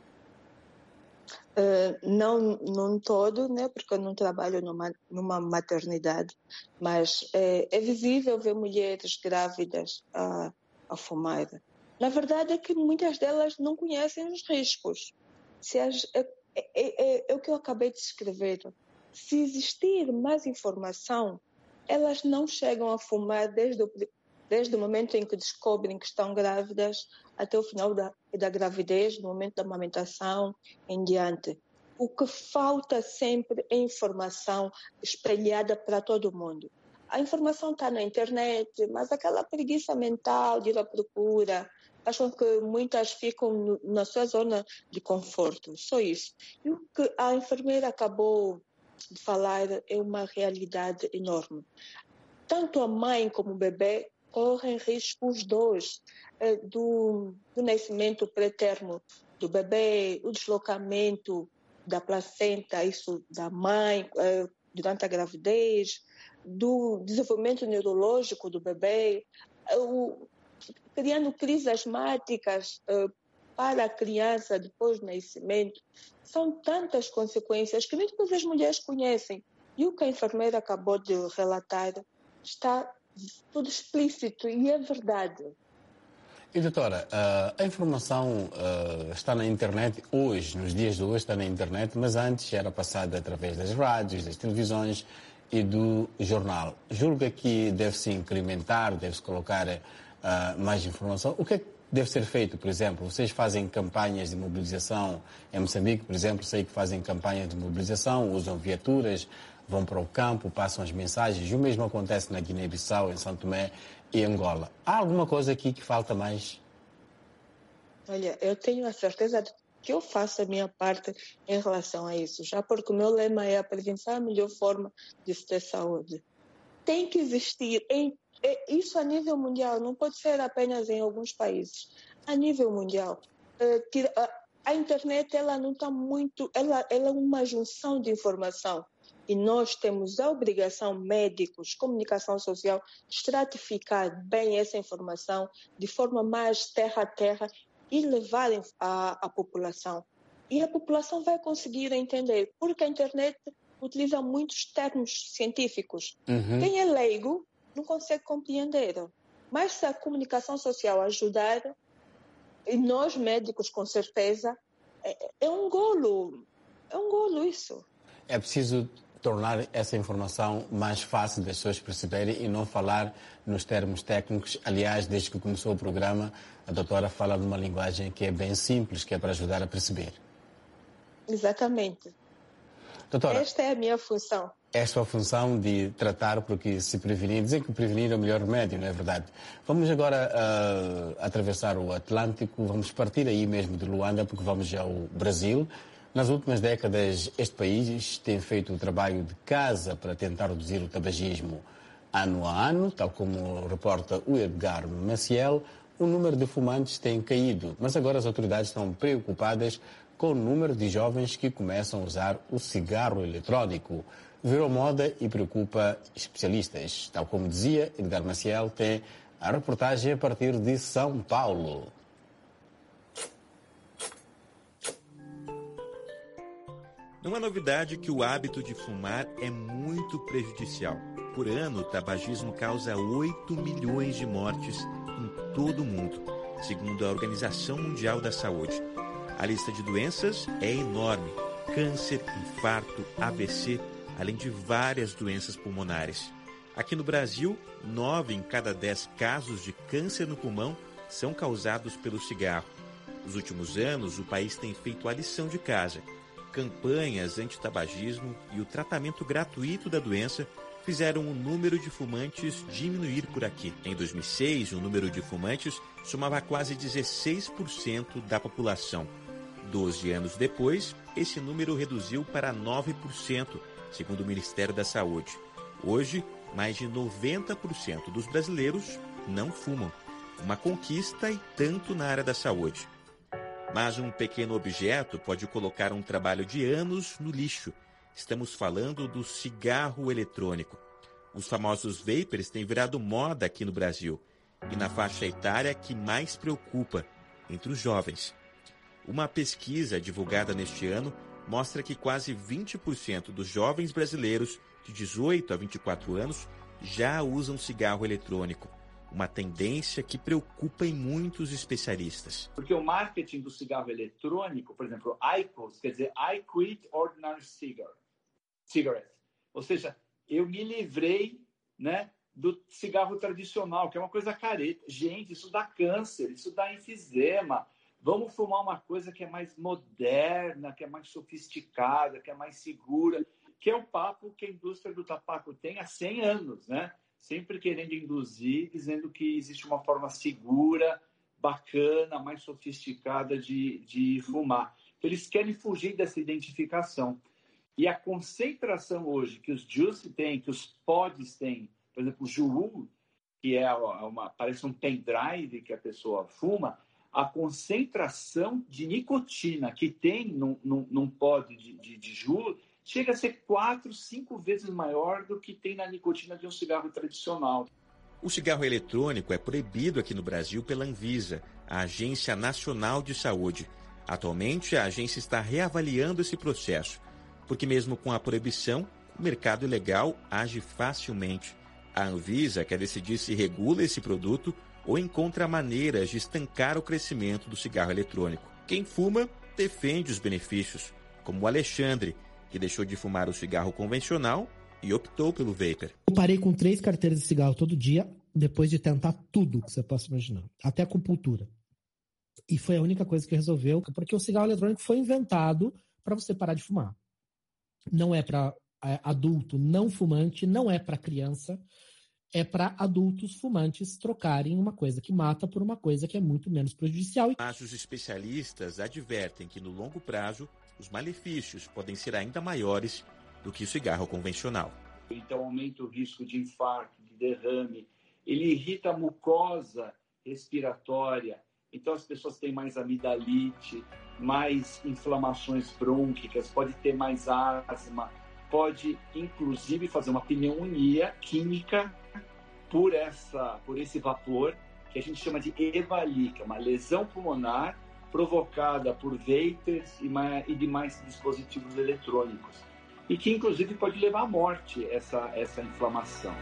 Uh, não, não todo, né, porque eu não trabalho numa, numa maternidade, mas é, é visível ver mulheres grávidas a, a fumar. Na verdade é que muitas delas não conhecem os riscos. Se as, é, é, é, é o que eu acabei de escrever. Se existir mais informação, elas não chegam a fumar desde o, desde o momento em que descobrem que estão grávidas até o final da, da gravidez, no momento da amamentação em diante. O que falta sempre é informação espelhada para todo mundo. A informação está na internet, mas aquela preguiça mental de ir à procura, acham que muitas ficam no, na sua zona de conforto, só isso. E o que a enfermeira acabou de falar é uma realidade enorme. Tanto a mãe como o bebê correm risco os dois, eh, do, do nascimento pré-termo do bebê, o deslocamento da placenta, isso da mãe, eh, durante a gravidez, do desenvolvimento neurológico do bebê, o, criando crises asmáticas uh, para a criança depois do nascimento. São tantas consequências que nem todas as mulheres conhecem. E o que a enfermeira acabou de relatar está tudo explícito e é verdade. E, doutora, a informação uh, está na internet hoje, nos dias de hoje está na internet, mas antes era passada através das rádios, das televisões e do jornal. Julga que deve-se incrementar, deve-se colocar uh, mais informação. O que é que deve ser feito, por exemplo? Vocês fazem campanhas de mobilização em Moçambique, por exemplo, sei que fazem campanhas de mobilização, usam viaturas, vão para o campo, passam as mensagens. O mesmo acontece na Guiné-Bissau, em São Tomé e Angola. Há alguma coisa aqui que falta mais? Olha, eu tenho a certeza de que eu faço a minha parte em relação a isso, já porque o meu lema é a prevenção é a melhor forma de se ter saúde. Tem que existir, em, é, isso a nível mundial, não pode ser apenas em alguns países, a nível mundial. É, a, a internet, ela não está muito, ela, ela é uma junção de informação. E nós temos a obrigação, médicos, comunicação social, estratificar bem essa informação de forma mais terra a terra e levar à população. E a população vai conseguir entender, porque a internet utiliza muitos termos científicos. Uhum. Quem é leigo não consegue compreender. Mas se a comunicação social ajudar, e nós médicos com certeza, é, é um golo, é um golo isso. É preciso tornar essa informação mais fácil das pessoas perceberem e não falar nos termos técnicos. Aliás, desde que começou o programa, a doutora fala numa linguagem que é bem simples, que é para ajudar a perceber. Exatamente. Doutora, esta é a minha função. É a sua função de tratar, porque se prevenir, dizem que prevenir é o melhor remédio, não é verdade? Vamos agora uh, atravessar o Atlântico, vamos partir aí mesmo de Luanda, porque vamos ao Brasil. Nas últimas décadas, este país tem feito o trabalho de casa para tentar reduzir o tabagismo. Ano a ano, tal como reporta o Edgar Maciel, o número de fumantes tem caído, mas agora as autoridades estão preocupadas com o número de jovens que começam a usar o cigarro eletrônico. Virou moda e preocupa especialistas. Tal como dizia, Edgar Maciel tem a reportagem a partir de São Paulo. Não é novidade que o hábito de fumar é muito prejudicial. Por ano, o tabagismo causa oito milhões de mortes em todo o mundo, segundo a Organização Mundial da Saúde. A lista de doenças é enorme: câncer, infarto, A V C, além de várias doenças pulmonares. Aqui no Brasil, nove em cada dez casos de câncer no pulmão são causados pelo cigarro. Nos últimos anos, o país tem feito a lição de casa. Campanhas anti-tabagismo e o tratamento gratuito da doença fizeram o número de fumantes diminuir por aqui. Em dois mil e seis, o número de fumantes somava quase dezesseis por cento da população. Doze anos depois, esse número reduziu para nove por cento, segundo o Ministério da Saúde. Hoje, mais de noventa por cento dos brasileiros não fumam. Uma conquista e tanto na área da saúde. Mas um pequeno objeto pode colocar um trabalho de anos no lixo. Estamos falando do cigarro eletrônico. Os famosos vapers têm virado moda aqui no Brasil e na faixa etária que mais preocupa, entre os jovens. Uma pesquisa divulgada neste ano mostra que quase vinte por cento dos jovens brasileiros de dezoito a vinte e quatro anos já usam cigarro eletrônico. Uma tendência que preocupa em muitos especialistas. Porque o marketing do cigarro eletrônico, por exemplo, I Q O S, quer dizer I Quit Ordinary Cigarette. Cigarette. Ou seja, eu me livrei, né, do cigarro tradicional, que é uma coisa careta. Gente, isso dá câncer, isso dá enfisema. Vamos fumar uma coisa que é mais moderna, que é mais sofisticada, que é mais segura, que é o papo que a indústria do tabaco tem há cem anos, né? Sempre querendo induzir, dizendo que existe uma forma segura, bacana, mais sofisticada de, de fumar. Eles querem fugir dessa identificação. E a concentração hoje que os juice têm, que os pods têm, por exemplo, o Juul, que é uma, parece um pendrive que a pessoa fuma, a concentração de nicotina que tem num, num, num pod de, de, de Juul chega a ser quatro, cinco vezes maior do que tem na nicotina de um cigarro tradicional. O cigarro eletrônico é proibido aqui no Brasil pela Anvisa, a Agência Nacional de Saúde. Atualmente, a agência está reavaliando esse processo, porque mesmo com a proibição, o mercado ilegal age facilmente. A Anvisa quer decidir se regula esse produto ou encontra maneiras de estancar o crescimento do cigarro eletrônico. Quem fuma defende os benefícios, como o Alexandre, que deixou de fumar o cigarro convencional e optou pelo vapor. Eu parei com três carteiras de cigarro todo dia, depois de tentar tudo que você possa imaginar, até acupuntura. E foi a única coisa que resolveu, porque o cigarro eletrônico foi inventado para você parar de fumar. Não é para é, adulto não fumante, não é para criança, é para adultos fumantes trocarem uma coisa que mata por uma coisa que é muito menos prejudicial. Mas os especialistas advertem que no longo prazo os malefícios podem ser ainda maiores do que o cigarro convencional. Então aumenta o risco de infarto, de derrame, ele irrita a mucosa respiratória, então as pessoas têm mais amidalite, mais inflamações brônquicas, pode ter mais asma, pode inclusive fazer uma pneumonia química por, essa, por esse vapor, que a gente chama de EVALI, que é uma lesão pulmonar provocada por vapers e demais dispositivos eletrônicos, e que inclusive pode levar à morte essa, essa inflamação.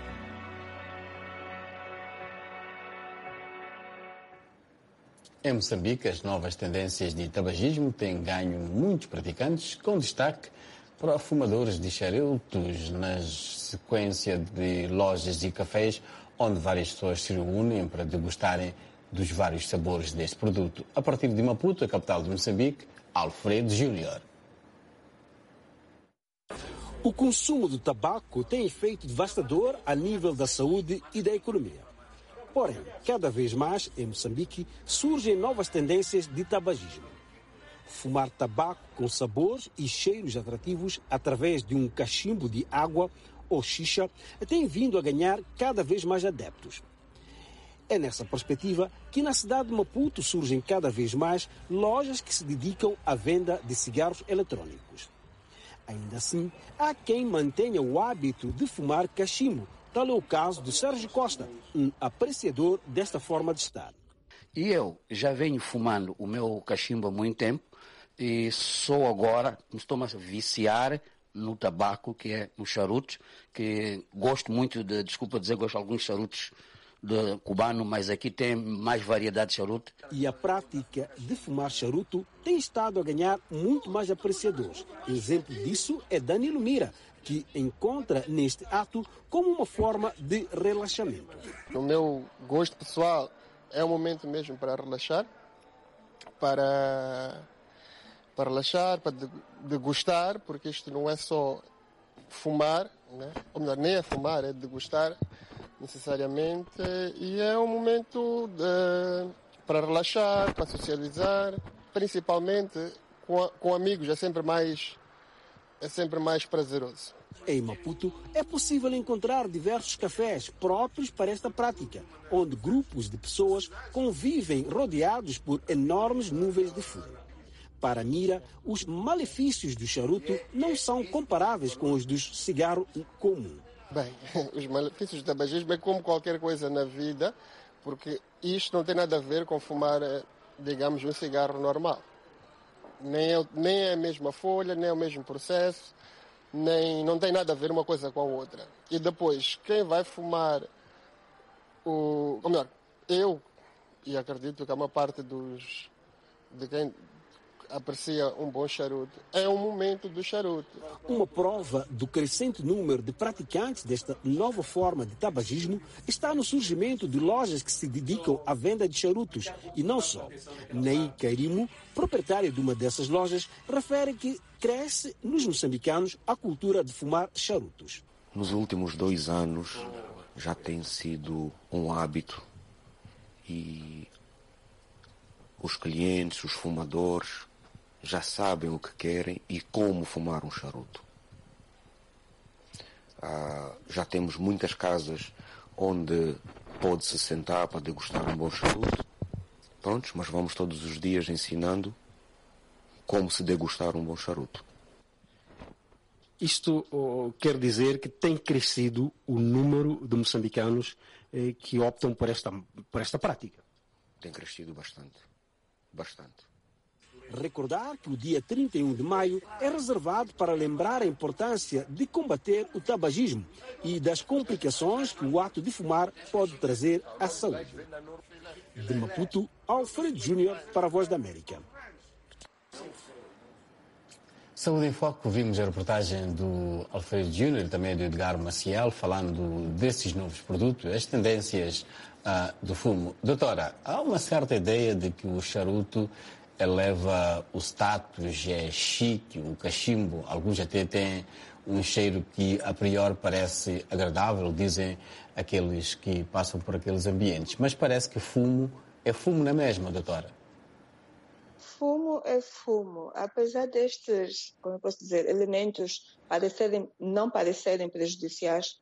Em Moçambique, as novas tendências de tabagismo têm ganho muitos praticantes, com destaque para fumadores de charutos, na sequência de lojas e cafés, onde várias pessoas se reúnem para degustarem dos vários sabores deste produto. A partir de Maputo, a capital de Moçambique, Alfredo Júnior. O consumo do tabaco tem efeito devastador a nível da saúde e da economia. Porém, cada vez mais, em Moçambique, surgem novas tendências de tabagismo. Fumar tabaco com sabores e cheiros atrativos através de um cachimbo de água ou xixa tem vindo a ganhar cada vez mais adeptos. É nessa perspectiva que na cidade de Maputo surgem cada vez mais lojas que se dedicam à venda de cigarros eletrônicos. Ainda assim, há quem mantenha o hábito de fumar cachimbo. Tal é o caso de Sérgio Costa, um apreciador desta forma de estar. E eu já venho fumando o meu cachimbo há muito tempo e só agora me estou a viciar no tabaco, que é no charuto, que gosto muito de, desculpa dizer, gosto de alguns charutos de cubano, mas aqui tem mais variedade de charuto. E a prática de fumar charuto tem estado a ganhar muito mais apreciadores. Exemplo disso é Danilo Mira, que encontra neste ato como uma forma de relaxamento. No meu gosto pessoal, é um momento mesmo para relaxar, para, para relaxar, para degustar, porque isto não é só fumar, né? Ou melhor, nem é fumar, é degustar necessariamente, e é um momento de, para relaxar, para socializar, principalmente com, com amigos, é sempre mais, é sempre mais prazeroso. Em Maputo, é possível encontrar diversos cafés próprios para esta prática, onde grupos de pessoas convivem rodeados por enormes nuvens de fumo. Para Mira, os malefícios do charuto não são comparáveis com os do cigarro comum. Bem, os malefícios do tabagismo é como qualquer coisa na vida, porque isto não tem nada a ver com fumar, digamos, um cigarro normal. Nem é, nem é a mesma folha, nem é o mesmo processo, nem não tem nada a ver uma coisa com a outra. E depois, quem vai fumar o... Ou melhor, eu, e acredito que a maior parte dos, de quem aprecia um bom charuto, é um momento do charuto. Uma prova do crescente número de praticantes desta nova forma de tabagismo está no surgimento de lojas que se dedicam à venda de charutos, e não só. Ney Cairimo, proprietário de uma dessas lojas, refere que cresce nos moçambicanos a cultura de fumar charutos. Nos últimos dois anos já tem sido um hábito e os clientes, os fumadores, já sabem o que querem e como fumar um charuto. Ah, já temos muitas casas onde pode-se sentar para degustar um bom charuto. Prontos, mas vamos todos os dias ensinando como se degustar um bom charuto. Isto oh, quer dizer que tem crescido o número de moçambicanos eh, que optam por esta, por esta prática. Tem crescido bastante. Bastante. Recordar que o dia trinta e um de maio é reservado para lembrar a importância de combater o tabagismo e das complicações que o ato de fumar pode trazer à saúde. De Maputo, Alfredo Júnior para a Voz da América. Saúde em Foco, vimos a reportagem do Alfredo Júnior e também do Edgar Maciel falando desses novos produtos, as tendências uh, do fumo. Doutora, há uma certa ideia de que o charuto eleva o status, é chique, o cachimbo, alguns até têm um cheiro que a priori parece agradável, dizem aqueles que passam por aqueles ambientes. Mas parece que fumo é fumo na mesma, doutora. Fumo é fumo. Apesar destes, como eu posso dizer, elementos parecerem, não parecerem prejudiciais,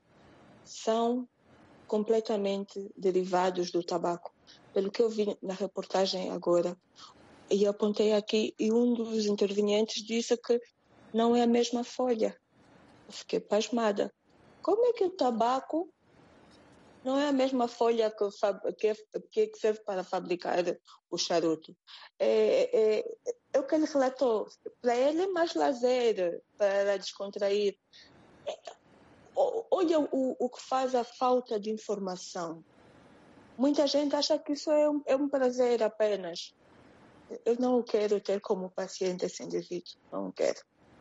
são completamente derivados do tabaco. Pelo que eu vi na reportagem agora, e eu apontei aqui, e um dos intervenientes disse que não é a mesma folha. Eu fiquei pasmada. Como é que o tabaco não é a mesma folha que, que, que serve para fabricar o charuto? É, é, é o que ele relatou. Para ele é mais lazer, para descontrair. É, olha o, o que faz a falta de informação. Muita gente acha que isso é um, é um prazer apenas. Eu não quero ter como paciente esse indivíduo, não quero.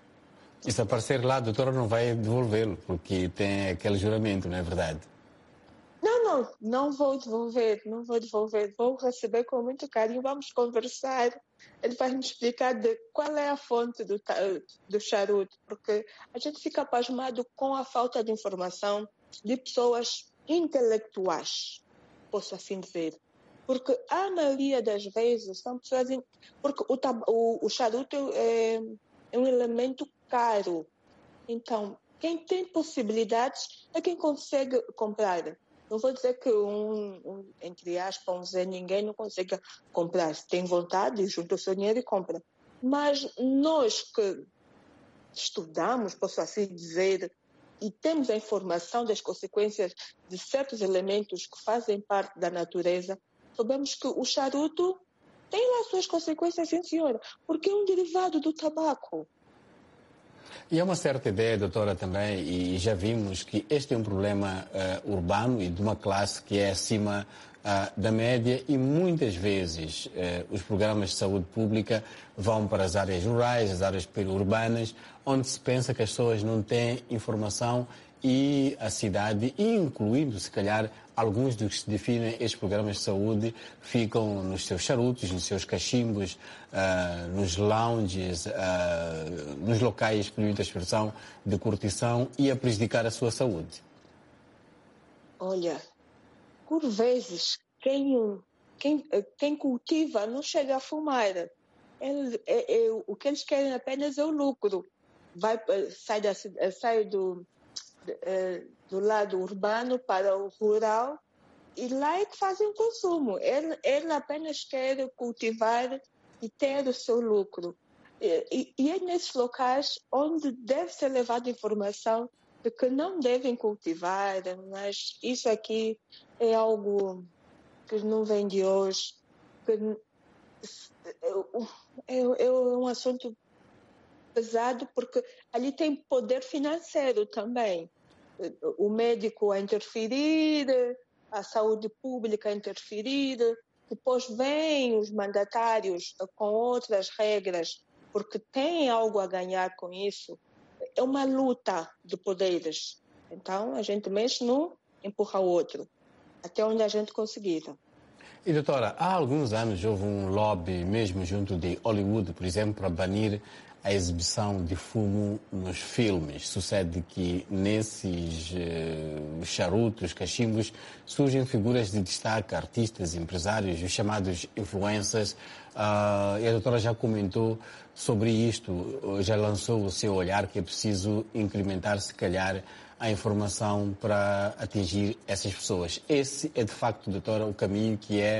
E se aparecer lá, a doutora não vai devolvê-lo, porque tem aquele juramento, não é verdade? Não, não, não vou devolver, não vou devolver. Vou receber com muito carinho, vamos conversar. Ele vai me explicar de qual é a fonte do, do charuto, porque a gente fica pasmado com a falta de informação de pessoas intelectuais, posso assim dizer. Porque a maioria das vezes são pessoas... In... Porque o, tab... o, o charuto é... é um elemento caro. Então, quem tem possibilidades é quem consegue comprar. Não vou dizer que um, um entre aspas, um Zé Ninguém não consegue comprar. Se tem vontade, junta o seu dinheiro e compra. Mas nós que estudamos, posso assim dizer, e temos a informação das consequências de certos elementos que fazem parte da natureza, sabemos que o charuto tem lá suas consequências, sim, senhora, porque é um derivado do tabaco. E há uma certa ideia, doutora, também, e já vimos que este é um problema uh, urbano e de uma classe que é acima uh, da média, e muitas vezes uh, os programas de saúde pública vão para as áreas rurais, as áreas periurbanas, onde se pensa que as pessoas não têm informação, e a cidade, incluindo, se calhar, alguns dos que se definem estes programas de saúde, ficam nos seus charutos, nos seus cachimbos, uh, nos lounges, uh, nos locais, por muita expressão, de curtição, e a prejudicar a sua saúde. Olha, por vezes, quem, quem, quem cultiva não chega a fumar. Ele, é, é, o que eles querem apenas é o lucro. Vai, sai, da, sai do... do lado urbano para o rural, e lá é que fazem o consumo. Ele, ele apenas quer cultivar e ter o seu lucro. E, e é nesses locais onde deve ser levada informação de que não devem cultivar, mas isso aqui é algo que não vem de hoje, que é, é um assunto pesado, porque ali tem poder financeiro também. O médico a interferir, a saúde pública a interferir, depois vêm os mandatários com outras regras, porque têm algo a ganhar com isso. É uma luta de poderes. Então, a gente mexe num, empurra o outro, até onde a gente conseguir. E, doutora, há alguns anos houve um lobby, mesmo junto de Hollywood, por exemplo, para banir a exibição de fumo nos filmes. Sucede que nesses uh, charutos, cachimbos, surgem figuras de destaque, artistas, empresários, os chamados influencers. Uh, e a doutora já comentou sobre isto, já lançou o seu olhar que é preciso incrementar, se calhar, a informação para atingir essas pessoas. Esse é, de facto, doutora, o caminho que é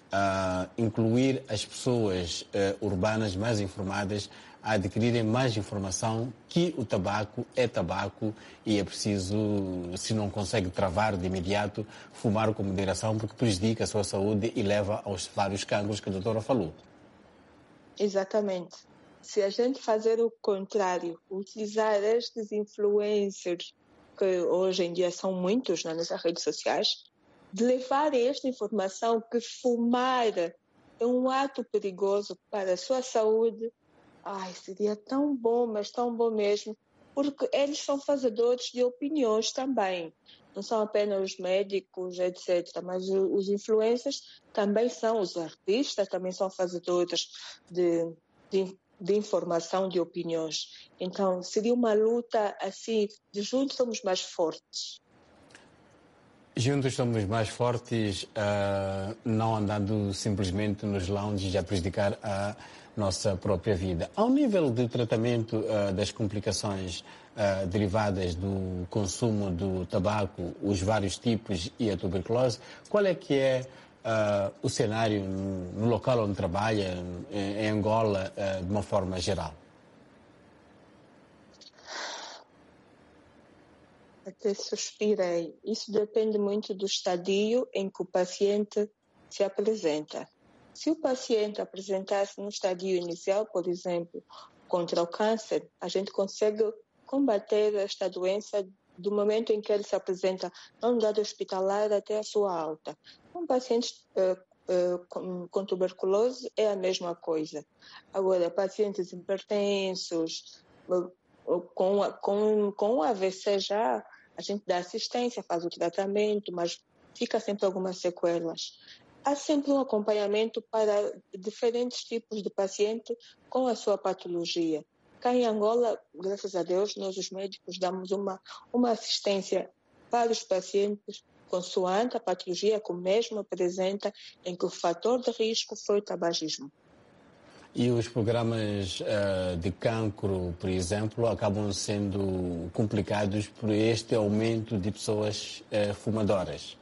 uh, incluir as pessoas uh, urbanas mais informadas a adquirirem mais informação que o tabaco é tabaco e é preciso, se não consegue travar de imediato, fumar com moderação porque prejudica a sua saúde e leva aos vários cancros que a doutora falou. Exatamente. Se a gente fazer o contrário, utilizar estes influencers, que hoje em dia são muitos nas nossas redes sociais, de levar esta informação que fumar é um ato perigoso para a sua saúde, ai, seria tão bom, mas tão bom mesmo, porque eles são fazedores de opiniões também. Não são apenas os médicos, etcétera, mas os influencers também são, os artistas também são fazedores de, de, de informação, de opiniões. Então, seria uma luta assim, de juntos somos mais fortes. Juntos somos mais fortes, uh, não andando simplesmente nos lounges a prejudicar a nossa própria vida. Ao nível de tratamento uh, das complicações uh, derivadas do consumo do tabaco, os vários tipos e a tuberculose, qual é que é uh, o cenário no, no local onde trabalha, em, em Angola, uh, de uma forma geral? Até suspirei. Isso depende muito do estadio em que o paciente se apresenta. Se o paciente apresentar-se no estadio inicial, por exemplo, contra o câncer, a gente consegue combater esta doença do momento em que ele se apresenta na unidade hospitalar até a sua alta. Um paciente uh, uh, com, com tuberculose é a mesma coisa. Agora, pacientes hipertensos, uh, uh, com, com, com A V C já, a gente dá assistência, faz o tratamento, mas fica sempre algumas sequelas. Há sempre um acompanhamento para diferentes tipos de paciente com a sua patologia. Cá em Angola, graças a Deus, nós os médicos damos uma, uma assistência para os pacientes consoante a patologia que o mesmo apresenta, em que o fator de risco foi o tabagismo. E os programas uh, de cancro, por exemplo, acabam sendo complicados por este aumento de pessoas uh, fumadoras?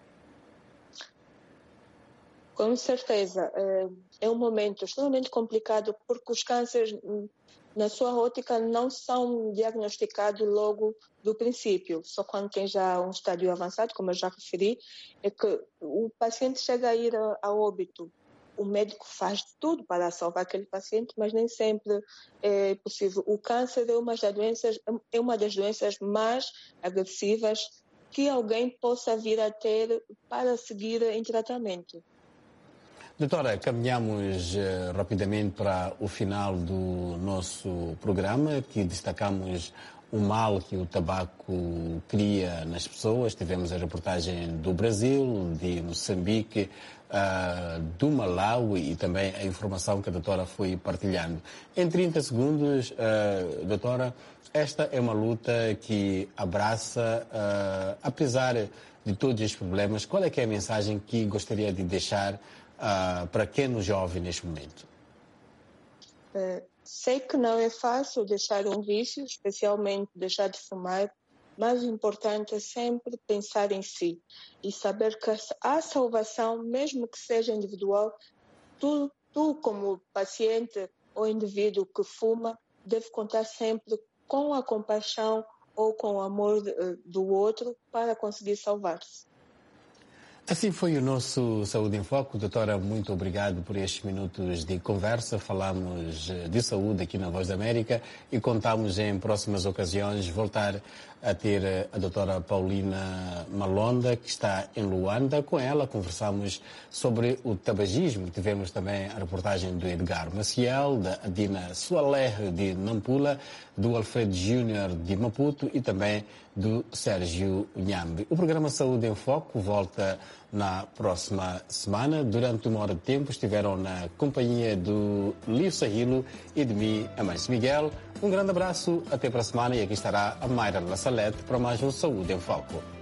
Com certeza. É um momento extremamente complicado porque os cânceres, na sua ótica, não são diagnosticados logo do princípio. Só quando tem já um estádio avançado, como eu já referi, é que o paciente chega a ir a óbito. O médico faz tudo para salvar aquele paciente, mas nem sempre é possível. O câncer é uma das doenças, é uma das doenças mais agressivas que alguém possa vir a ter para seguir em tratamento. Doutora, caminhamos uh, rapidamente para o final do nosso programa, que destacamos o mal que o tabaco cria nas pessoas. Tivemos a reportagem do Brasil, de Moçambique, uh, do Malawi e também a informação que a doutora foi partilhando. Em trinta segundos, uh, doutora, esta é uma luta que abraça, uh, apesar de todos os problemas, qual é que é a mensagem que gostaria de deixar Uh, para quem nos jovem neste momento? Uh, sei que não é fácil deixar um vício, especialmente deixar de fumar, mas o importante é sempre pensar em si e saber que há salvação, mesmo que seja individual. Tu, tu como paciente ou indivíduo que fuma, deve contar sempre com a compaixão ou com o amor uh, do outro para conseguir salvar-se. Assim foi o nosso Saúde em Foco. Doutora, muito obrigado por estes minutos de conversa. Falamos de saúde aqui na Voz da América e contamos em próximas ocasiões voltar a ter a doutora Paulina Malonda, que está em Luanda. Com ela conversamos sobre o tabagismo. Tivemos também a reportagem do Edgar Maciel, da Adina Sualer de Nampula, do Alfredo Júnior de Maputo e também do Sérgio Nhambi. O programa Saúde em Foco volta na próxima semana. Durante uma hora de tempo estiveram na companhia do Lio Sahilo e de mim, Amâncio Miguel. Um grande abraço, até para a semana e aqui estará a Mayra La Salete para mais um Saúde em Foco.